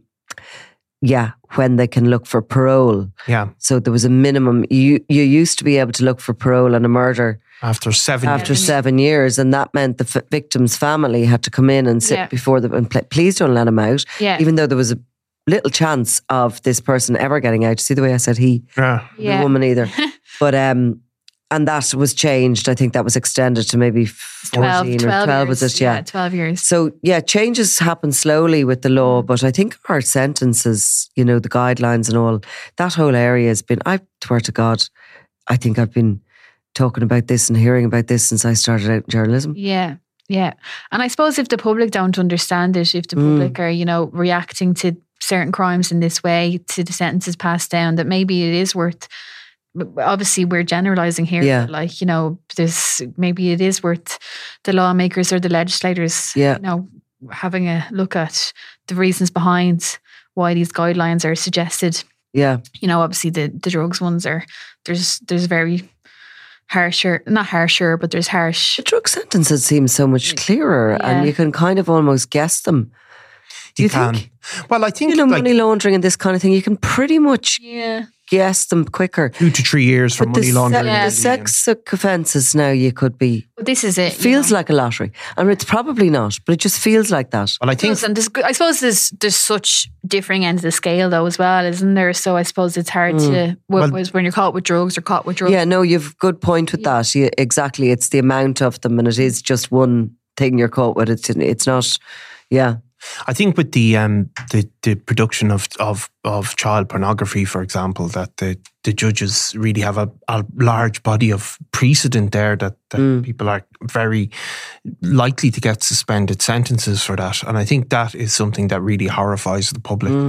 Speaker 7: yeah, when they can look for parole.
Speaker 6: Yeah.
Speaker 7: So there was a minimum. You you used to be able to look for parole on a murder
Speaker 6: After seven
Speaker 7: after
Speaker 6: years.
Speaker 7: seven years, and that meant the f- victim's family had to come in and sit
Speaker 5: Yeah.
Speaker 7: before them and pl- please don't let him out,
Speaker 5: Yeah.
Speaker 7: even though there was a little chance of this person ever getting out. See the way I said he,
Speaker 6: Yeah.
Speaker 5: Yeah.
Speaker 7: the woman either. But um, and that was changed. I think that was extended to maybe
Speaker 5: twelve,
Speaker 7: fourteen
Speaker 5: twelve
Speaker 7: or twelve.
Speaker 5: years.
Speaker 7: Was it? Yeah.
Speaker 5: twelve years.
Speaker 7: So yeah, changes happen slowly with the law, but I think our sentences, you know, the guidelines and all, that whole area has been, I swear to God, I think I've been talking about this and hearing about this since I started out in journalism.
Speaker 5: Yeah. Yeah. And I suppose if the public don't understand it, if the
Speaker 7: Mm.
Speaker 5: public are, you know, reacting to certain crimes in this way, to the sentences passed down, that maybe it is worth, obviously we're generalizing here,
Speaker 7: Yeah.
Speaker 5: but like, you know, there's, maybe it is worth the lawmakers or the legislators,
Speaker 7: Yeah.
Speaker 5: you know, having a look at the reasons behind why these guidelines are suggested.
Speaker 7: Yeah.
Speaker 5: You know, obviously the, the drugs ones are, there's, there's very harsher, not harsher, but there's harsh.
Speaker 7: The drug sentences seem so much clearer
Speaker 5: Yeah.
Speaker 7: and you can kind of almost guess them. Do you,
Speaker 6: You can.
Speaker 7: think?
Speaker 6: Well, I think
Speaker 7: You know,
Speaker 6: like
Speaker 7: money laundering and this kind of thing, you can pretty much
Speaker 5: Yeah.
Speaker 7: guess them quicker.
Speaker 6: two to three years for
Speaker 7: But the,
Speaker 6: money
Speaker 7: se-
Speaker 6: laundering.
Speaker 5: Yeah.
Speaker 7: the sex offences now, you could be,
Speaker 5: But this is it.
Speaker 7: it
Speaker 5: you
Speaker 7: feels
Speaker 5: know.
Speaker 7: like a lottery. And it's probably not, but it just feels like that.
Speaker 6: Well, I think
Speaker 5: Does, and there's, I suppose there's there's such differing ends of the scale though as well, isn't there? So I suppose it's hard to
Speaker 6: Well-
Speaker 5: well, when you're caught with drugs or caught with drugs.
Speaker 7: Yeah, no, you've a good point with that. Yeah, exactly. It's the amount of them and it is just one thing you're caught with. It's, it's not, yeah.
Speaker 6: I think with the um the, the production of, of of child pornography, for example, that the, the judges really have a, a large body of precedent there that, that
Speaker 7: Mm.
Speaker 6: people are very likely to get suspended sentences for that. And I think that is something that really horrifies the public.
Speaker 7: Mm.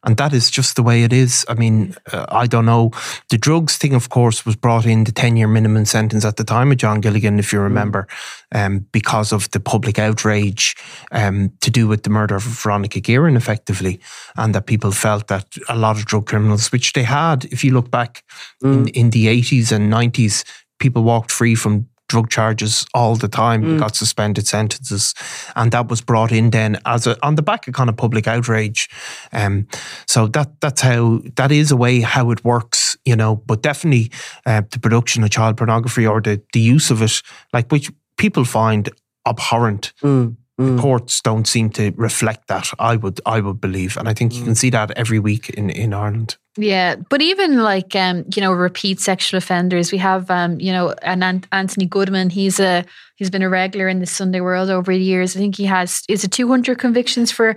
Speaker 6: And that is just the way it is. I mean, uh, I don't know. The drugs thing, of course, was brought in, the ten-year minimum sentence at the time of John Gilligan, if you remember, um, because of the public outrage um, to do with the murder of Veronica Guerin, effectively, and that people felt that a lot of drug criminals, which they had, if you look back mm. in, in the eighties and nineties, people walked free from drug charges all the time, mm. got suspended sentences, and that was brought in then as a on the back of kind of public outrage. Um, so that that's how that is a way how it works, you know. But definitely uh, the production of child pornography or the the use of it, like which people find abhorrent. Mm. Mm. The courts don't seem to reflect that. I would I would believe, and I think mm. you can see that every week in in Ireland.
Speaker 5: Yeah, but even like um, you know, repeat sexual offenders, we have um, you know, an Anthony Goodman. He's a he's been a regular in the Sunday World over the years. I think he has is it two hundred convictions for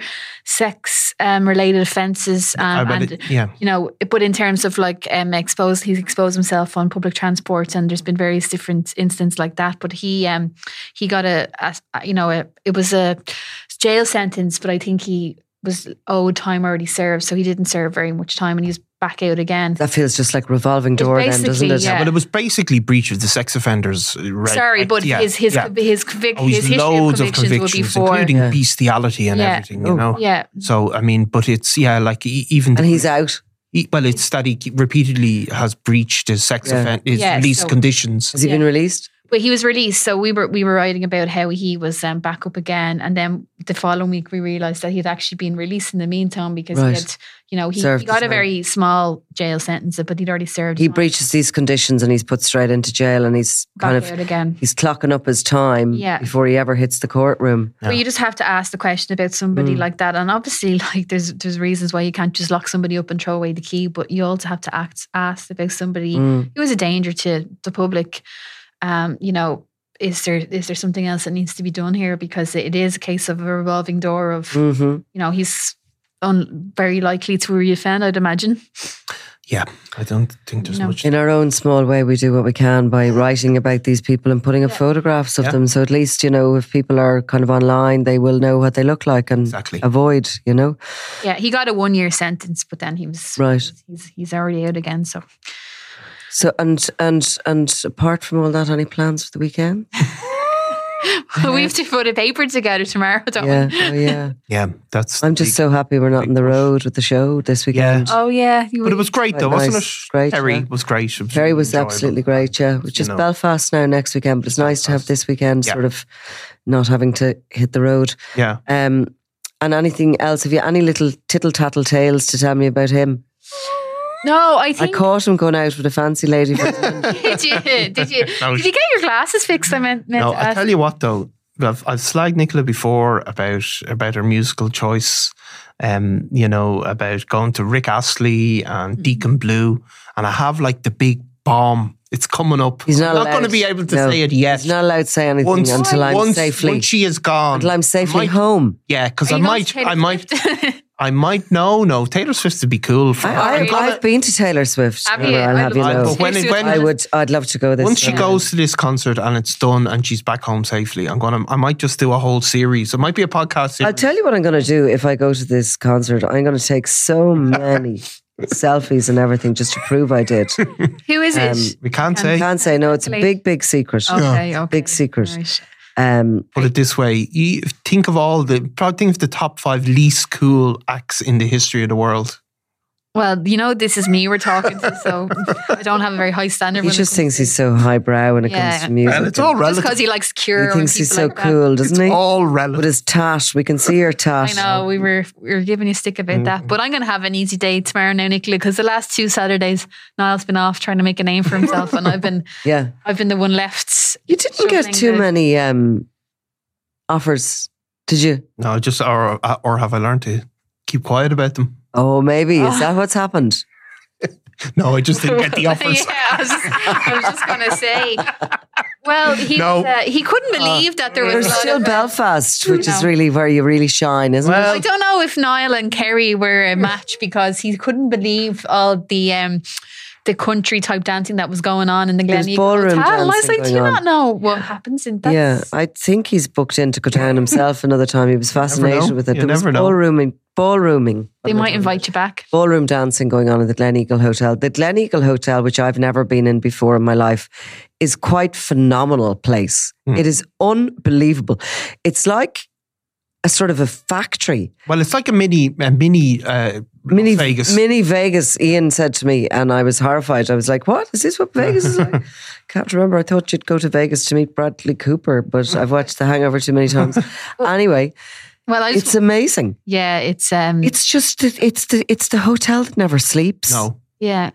Speaker 5: sex um, related offences. Um, and
Speaker 6: it, yeah,
Speaker 5: you know, but in terms of like um, exposed, he's exposed himself on public transport, and there's been various different instances like that. But he um he got a, a you know a, it was a jail sentence, but I think he was owed time already served, so he didn't serve very much time, and he's back out again.
Speaker 7: That feels just like revolving door then, doesn't it?
Speaker 5: Yeah.
Speaker 6: Yeah, but it was basically breach of the sex offenders. Right?
Speaker 5: Sorry, but
Speaker 6: yeah,
Speaker 5: his his
Speaker 6: yeah.
Speaker 5: his, convic-
Speaker 6: oh,
Speaker 5: his history
Speaker 6: loads
Speaker 5: of convictions,
Speaker 6: of convictions
Speaker 5: will be for
Speaker 6: including
Speaker 7: yeah.
Speaker 6: bestiality and
Speaker 5: yeah.
Speaker 6: everything. You know.
Speaker 5: Yeah.
Speaker 6: So I mean, but it's yeah, like even
Speaker 7: and he's out.
Speaker 6: He, well, it's that he repeatedly has breached his sex
Speaker 7: Yeah.
Speaker 6: offense, his
Speaker 5: Yeah,
Speaker 6: release
Speaker 5: so-
Speaker 6: conditions.
Speaker 7: Has he
Speaker 5: Yeah.
Speaker 7: been released?
Speaker 5: But he was released, so we were we were writing about how he was um, back up again, and then the following week we realised that he'd actually been released in the meantime because
Speaker 7: Right.
Speaker 5: he had, you know, he,
Speaker 7: Served
Speaker 5: he got
Speaker 7: his
Speaker 5: a very small jail sentence, but he'd already served.
Speaker 7: He
Speaker 5: his time.
Speaker 7: breaches these conditions and he's put straight into jail, and he's
Speaker 5: Back
Speaker 7: kind
Speaker 5: out
Speaker 7: of
Speaker 5: again.
Speaker 7: he's clocking up his time
Speaker 5: Yeah.
Speaker 7: before he ever hits the courtroom.
Speaker 6: Yeah.
Speaker 5: But you just have to ask the question about somebody
Speaker 7: Mm.
Speaker 5: like that, and obviously, like there's there's reasons why you can't just lock somebody up and throw away the key, but you also have to act ask about somebody
Speaker 7: Mm.
Speaker 5: who is a danger to the public. Um, you know. Is there is there something else that needs to be done here? Because it is a case of a revolving door of,
Speaker 7: Mm-hmm.
Speaker 5: you know, he's un, very likely to reoffend, I'd imagine.
Speaker 6: Yeah, I don't think there's
Speaker 5: No.
Speaker 6: much.
Speaker 7: In our own small way, we do what we can by writing about these people and putting up
Speaker 5: Yeah.
Speaker 7: photographs of
Speaker 6: Yeah.
Speaker 7: them. So at least, you know, if people are kind of online, they will know what they look like and
Speaker 6: Exactly.
Speaker 7: avoid, you know.
Speaker 5: Yeah, he got a one year sentence, but then he was
Speaker 7: Right.
Speaker 5: He's he's already out again. So
Speaker 7: So and and and apart from all that, any plans for the weekend?
Speaker 5: we have to put a paper together tomorrow, don't
Speaker 7: Yeah,
Speaker 5: we?
Speaker 7: oh yeah.
Speaker 6: Yeah, that's.
Speaker 7: I'm
Speaker 6: the
Speaker 7: just
Speaker 6: big-
Speaker 7: so happy we're not
Speaker 6: big
Speaker 7: on the
Speaker 6: push.
Speaker 7: road with the show this weekend.
Speaker 5: Oh yeah, you
Speaker 6: But it was great
Speaker 7: Quite
Speaker 6: though, wasn't
Speaker 7: nice.
Speaker 6: it?
Speaker 7: Great,
Speaker 6: Kerry
Speaker 7: yeah.
Speaker 6: was great. It was
Speaker 7: Kerry was
Speaker 6: enjoyable.
Speaker 7: absolutely great, yeah. Which
Speaker 6: You
Speaker 7: is
Speaker 6: know.
Speaker 7: Belfast now next weekend, but it's nice to have
Speaker 6: Belfast.
Speaker 7: this weekend
Speaker 6: Yeah.
Speaker 7: sort of not having to hit the road.
Speaker 6: Yeah.
Speaker 7: Um, and anything else? Have you any little tittle tattle tales to tell me about him?
Speaker 5: No, I
Speaker 7: I
Speaker 5: think.
Speaker 7: caught him going out with a fancy lady. For dinner.
Speaker 5: did you? Did you?
Speaker 6: No,
Speaker 5: Did you get your glasses fixed? I meant. meant
Speaker 6: No,
Speaker 5: to
Speaker 6: I'll
Speaker 5: ask.
Speaker 6: tell you what though. I've, I've slagged Nicola before about about her musical choice, um, you know, about going to Rick Astley and
Speaker 5: Mm-hmm.
Speaker 6: Deacon Blue, and I have like the big bomb. It's coming up.
Speaker 7: He's not
Speaker 6: I'm not
Speaker 7: allowed-
Speaker 6: going to be able to
Speaker 7: no,
Speaker 6: say it yet.
Speaker 7: He's not allowed to say anything
Speaker 6: once,
Speaker 7: until I'm
Speaker 6: once,
Speaker 7: safely
Speaker 6: once she is gone,
Speaker 7: until I'm safely
Speaker 6: I might,
Speaker 7: home.
Speaker 6: Yeah, because
Speaker 5: Are
Speaker 6: I
Speaker 5: you going
Speaker 6: might,
Speaker 5: to Taylor
Speaker 6: I might,
Speaker 5: Swift?
Speaker 6: I might. No, no, Taylor Swift would be cool. For
Speaker 7: I,
Speaker 6: her.
Speaker 7: I,
Speaker 6: I'm gonna-
Speaker 7: I've been to Taylor Swift.
Speaker 5: Have
Speaker 7: Remember,
Speaker 5: you?
Speaker 7: I'll
Speaker 5: I
Speaker 7: have you
Speaker 5: love
Speaker 6: I-
Speaker 7: know.
Speaker 6: but when it- when-
Speaker 7: I would. I'd love to go this.
Speaker 6: Once she
Speaker 7: summer.
Speaker 6: goes to this concert and it's done and she's back home safely, I'm gonna. I might just do a whole series. It might be a podcast series.
Speaker 7: I'll tell you what I'm going to do if I go to this concert. I'm going to take so many selfies and everything just to prove I did.
Speaker 5: Who is it?
Speaker 7: Um,
Speaker 6: we can't say.
Speaker 7: Can't say no. It's a big, big secret.
Speaker 5: okay, okay.
Speaker 7: Big secret.
Speaker 5: Right.
Speaker 7: Um,
Speaker 6: Put it this way: you think of all the. Probably think of the top five least cool acts in the history of the world.
Speaker 5: Well, you know, this is me we're talking to, so I don't have a very high standard.
Speaker 7: he
Speaker 5: when it
Speaker 7: just
Speaker 5: comes
Speaker 7: thinks
Speaker 5: to-
Speaker 7: he's so highbrow when it
Speaker 5: Yeah.
Speaker 7: comes to music.
Speaker 6: Well, it's all
Speaker 5: just
Speaker 6: relative.
Speaker 5: because he likes Cure.
Speaker 7: He
Speaker 5: and
Speaker 7: thinks he's
Speaker 5: people
Speaker 7: so
Speaker 5: like that.
Speaker 7: cool, doesn't he?
Speaker 6: All
Speaker 7: With
Speaker 6: relative.
Speaker 7: his tat, we can see your tat.
Speaker 5: I know we were we were giving you stick about that, but I'm going to have an easy day tomorrow now, Nicola, because the last two Saturdays Niall's been off trying to make a name for himself, and I've been
Speaker 7: Yeah,
Speaker 5: I've been the one left.
Speaker 7: you didn't get
Speaker 5: shoveling
Speaker 7: too
Speaker 5: the-
Speaker 7: many um, offers, did you?
Speaker 6: No, just or or have I learned to keep quiet about them?
Speaker 7: Oh, maybe is
Speaker 5: Oh.
Speaker 7: that what's happened?
Speaker 6: No, I just didn't get the offers.
Speaker 5: yeah, I was, I was just going to say. Well, he
Speaker 6: No.
Speaker 5: was, uh, he couldn't believe that there was
Speaker 7: There's
Speaker 5: a lot
Speaker 7: still
Speaker 5: of, uh,
Speaker 7: Belfast, which is
Speaker 5: No.
Speaker 7: really where you really shine, isn't
Speaker 6: Well,
Speaker 5: I don't know if Niall and Kerry were a match because he couldn't believe all the um, the country type dancing that was going on in the
Speaker 7: There was
Speaker 5: Glen
Speaker 7: ballroom
Speaker 5: Eagle Hotel. I was
Speaker 7: dancing
Speaker 5: like, do you
Speaker 7: going
Speaker 5: not
Speaker 7: on.
Speaker 5: know what happens in
Speaker 7: it?
Speaker 5: that?
Speaker 7: Yeah, I think he's booked in to go down himself another time. He was fascinated
Speaker 6: know.
Speaker 7: with it.
Speaker 6: You
Speaker 7: There was
Speaker 6: never know.
Speaker 7: ballroom in ballrooming.
Speaker 5: They might invite you back.
Speaker 7: Ballroom dancing going on in the Gleneagle Hotel. The Gleneagle Hotel, which I've never been in before in my life, is quite phenomenal place. Mm. It is unbelievable. It's like a sort of a factory.
Speaker 6: Well, it's like a mini, a mini, uh,
Speaker 7: mini
Speaker 6: Vegas.
Speaker 7: Mini Vegas. Ian said to me, and I was horrified. I was like, "What is this? What Vegas is like?" Can't remember. I thought you'd go to Vegas to meet Bradley Cooper, but I've watched The Hangover too many times. Anyway.
Speaker 5: Well, I just,
Speaker 7: it's amazing.
Speaker 5: Yeah, it's um,
Speaker 7: it's just it's the it's the hotel that never sleeps.
Speaker 6: No,
Speaker 5: yeah,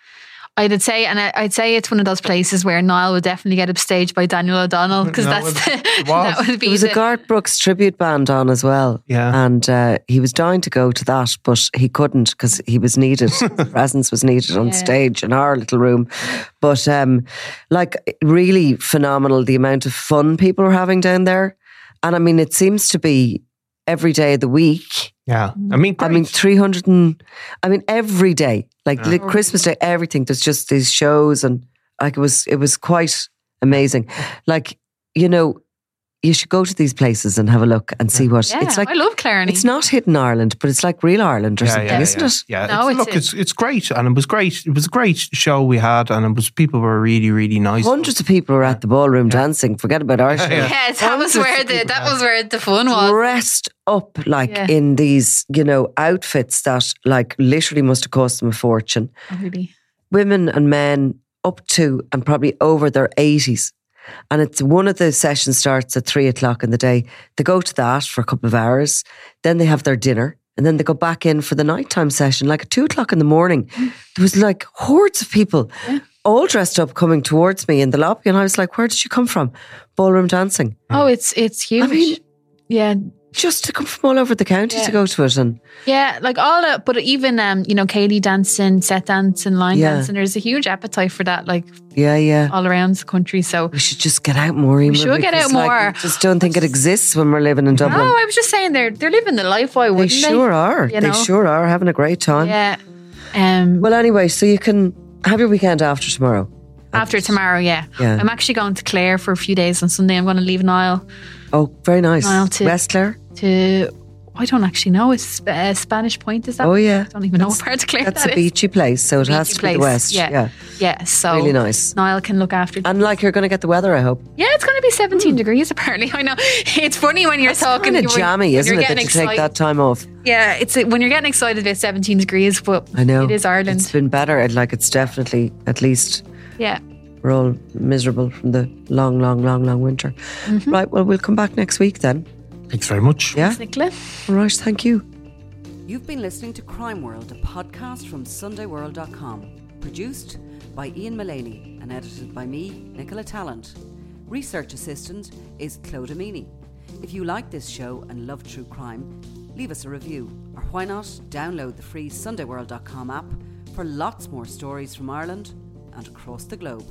Speaker 5: I'd say, and I'd say it's one of those places where Niall would definitely get upstaged by Daniel O'Donnell because
Speaker 6: no,
Speaker 5: that's
Speaker 6: it,
Speaker 5: the,
Speaker 6: it was.
Speaker 5: that would be.
Speaker 7: There was
Speaker 5: the,
Speaker 7: a Garth Brooks tribute band on as well.
Speaker 6: Yeah,
Speaker 7: and uh, he was dying to go to that, but he couldn't because he was needed. His presence was needed on yeah. stage in our little room. But um, like really phenomenal the amount of fun people were having down there, and I mean it seems to be every day of the week.
Speaker 6: Yeah. I mean, great.
Speaker 7: I mean, three hundred and, I mean, every day, like
Speaker 6: yeah.
Speaker 7: Christmas Day, everything. There's just these shows and like it was, it was quite amazing. Like, you know, you should go to these places and have a look and see what
Speaker 5: yeah,
Speaker 7: it's like.
Speaker 5: I love Clarny.
Speaker 7: It's not hidden Ireland, but it's like real Ireland or
Speaker 6: yeah,
Speaker 7: something,
Speaker 6: yeah,
Speaker 7: isn't
Speaker 6: yeah.
Speaker 7: it?
Speaker 6: Yeah.
Speaker 5: No,
Speaker 6: it's,
Speaker 5: it's
Speaker 6: look, it's it's great, and it was great. It was a great show we had, and it was people were really really nice.
Speaker 7: Hundreds of people were at the ballroom yeah. dancing. Forget about our show.
Speaker 5: Yeah, yeah that was where the that was where the fun was.
Speaker 7: Dressed up like
Speaker 5: yeah.
Speaker 7: in these, you know, outfits that like literally must have cost them a fortune.
Speaker 5: Oh, really?
Speaker 7: Women and men up to and probably over their eighties. And it's one of the sessions starts at three o'clock in the day. They go to that for a couple of hours. Then they have their dinner. And then they go back in for the nighttime session, like at two o'clock in the morning. There was like hordes of people
Speaker 5: yeah.
Speaker 7: all dressed up coming towards me in the lobby. And I was like, where did you come from? Ballroom dancing.
Speaker 5: Oh, it's it's huge.
Speaker 7: I mean,
Speaker 5: yeah.
Speaker 7: Just to come from all over the county
Speaker 5: yeah.
Speaker 7: to go to it. And
Speaker 5: yeah, like all that, but even, um, you know, Kaylee dancing, set dancing, line
Speaker 7: yeah.
Speaker 5: dancing, there's a huge appetite for that, like
Speaker 7: yeah, yeah,
Speaker 5: all around the country. So
Speaker 7: we should just get out more.
Speaker 5: We should get out more.
Speaker 7: Like, I just don't think it exists when we're living in Dublin.
Speaker 5: No, I was just saying they're they're living the life. Why wouldn't
Speaker 7: they?
Speaker 5: They
Speaker 7: sure are.
Speaker 5: You
Speaker 7: they
Speaker 5: know?
Speaker 7: sure are having a great time.
Speaker 5: Yeah. Um.
Speaker 7: Well, anyway, so you can have your weekend after tomorrow.
Speaker 5: After tomorrow, yeah.
Speaker 7: yeah.
Speaker 5: I'm actually going to Clare for a few days on Sunday. I'm going to leave Niall.
Speaker 7: Oh, very nice.
Speaker 5: Niall to
Speaker 7: West Clare?
Speaker 5: To, I don't actually know. It's uh, Spanish Point, is that?
Speaker 7: Oh, yeah.
Speaker 5: I don't even know what part of Clare
Speaker 7: That's
Speaker 5: that
Speaker 7: a beachy place, so it has to
Speaker 5: place.
Speaker 7: be the West.
Speaker 5: Yeah.
Speaker 7: yeah.
Speaker 5: Yeah, so
Speaker 7: really nice.
Speaker 5: Niall can look after them.
Speaker 7: And like you're going to get the weather, I hope.
Speaker 5: Yeah, it's going to be seventeen mm. degrees apparently. I know. It's funny when you're
Speaker 7: That's
Speaker 5: talking.
Speaker 7: kind of jammy, isn't it, that you
Speaker 5: excited.
Speaker 7: take that time off?
Speaker 5: Yeah, it's when you're getting excited about seventeen degrees, but
Speaker 7: I know.
Speaker 5: it is Ireland.
Speaker 7: It's been better. Like it's definitely, at least...
Speaker 5: Yeah.
Speaker 7: We're all miserable from the long, long, long, long winter. Mm-hmm. Right, well, we'll come back next week then.
Speaker 6: Thanks very much.
Speaker 7: Yeah.
Speaker 5: Thanks, Nicola.
Speaker 7: All right, thank you.
Speaker 4: You've been listening to Crime World, a podcast from Sunday World dot com. Produced by Ian Mullaney and edited by me, Nicola Tallant. Research assistant is Claude Amini. If you like this show and love true crime, leave us a review. Or why not download the free Sunday World dot com app for lots more stories from Ireland and across the globe.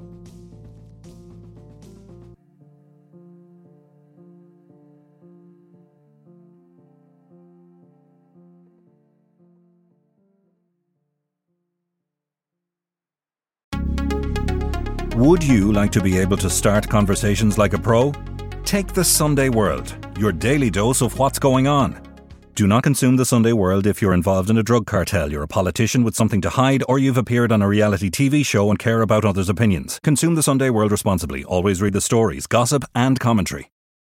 Speaker 1: Would you like to be able to start conversations like a pro? Take the Sunday World, your daily dose of what's going on. Do not consume the Sunday World if you're involved in a drug cartel, you're a politician with something to hide, or you've appeared on a reality T V show and care about others' opinions. Consume the Sunday World responsibly. Always read the stories, gossip and commentary.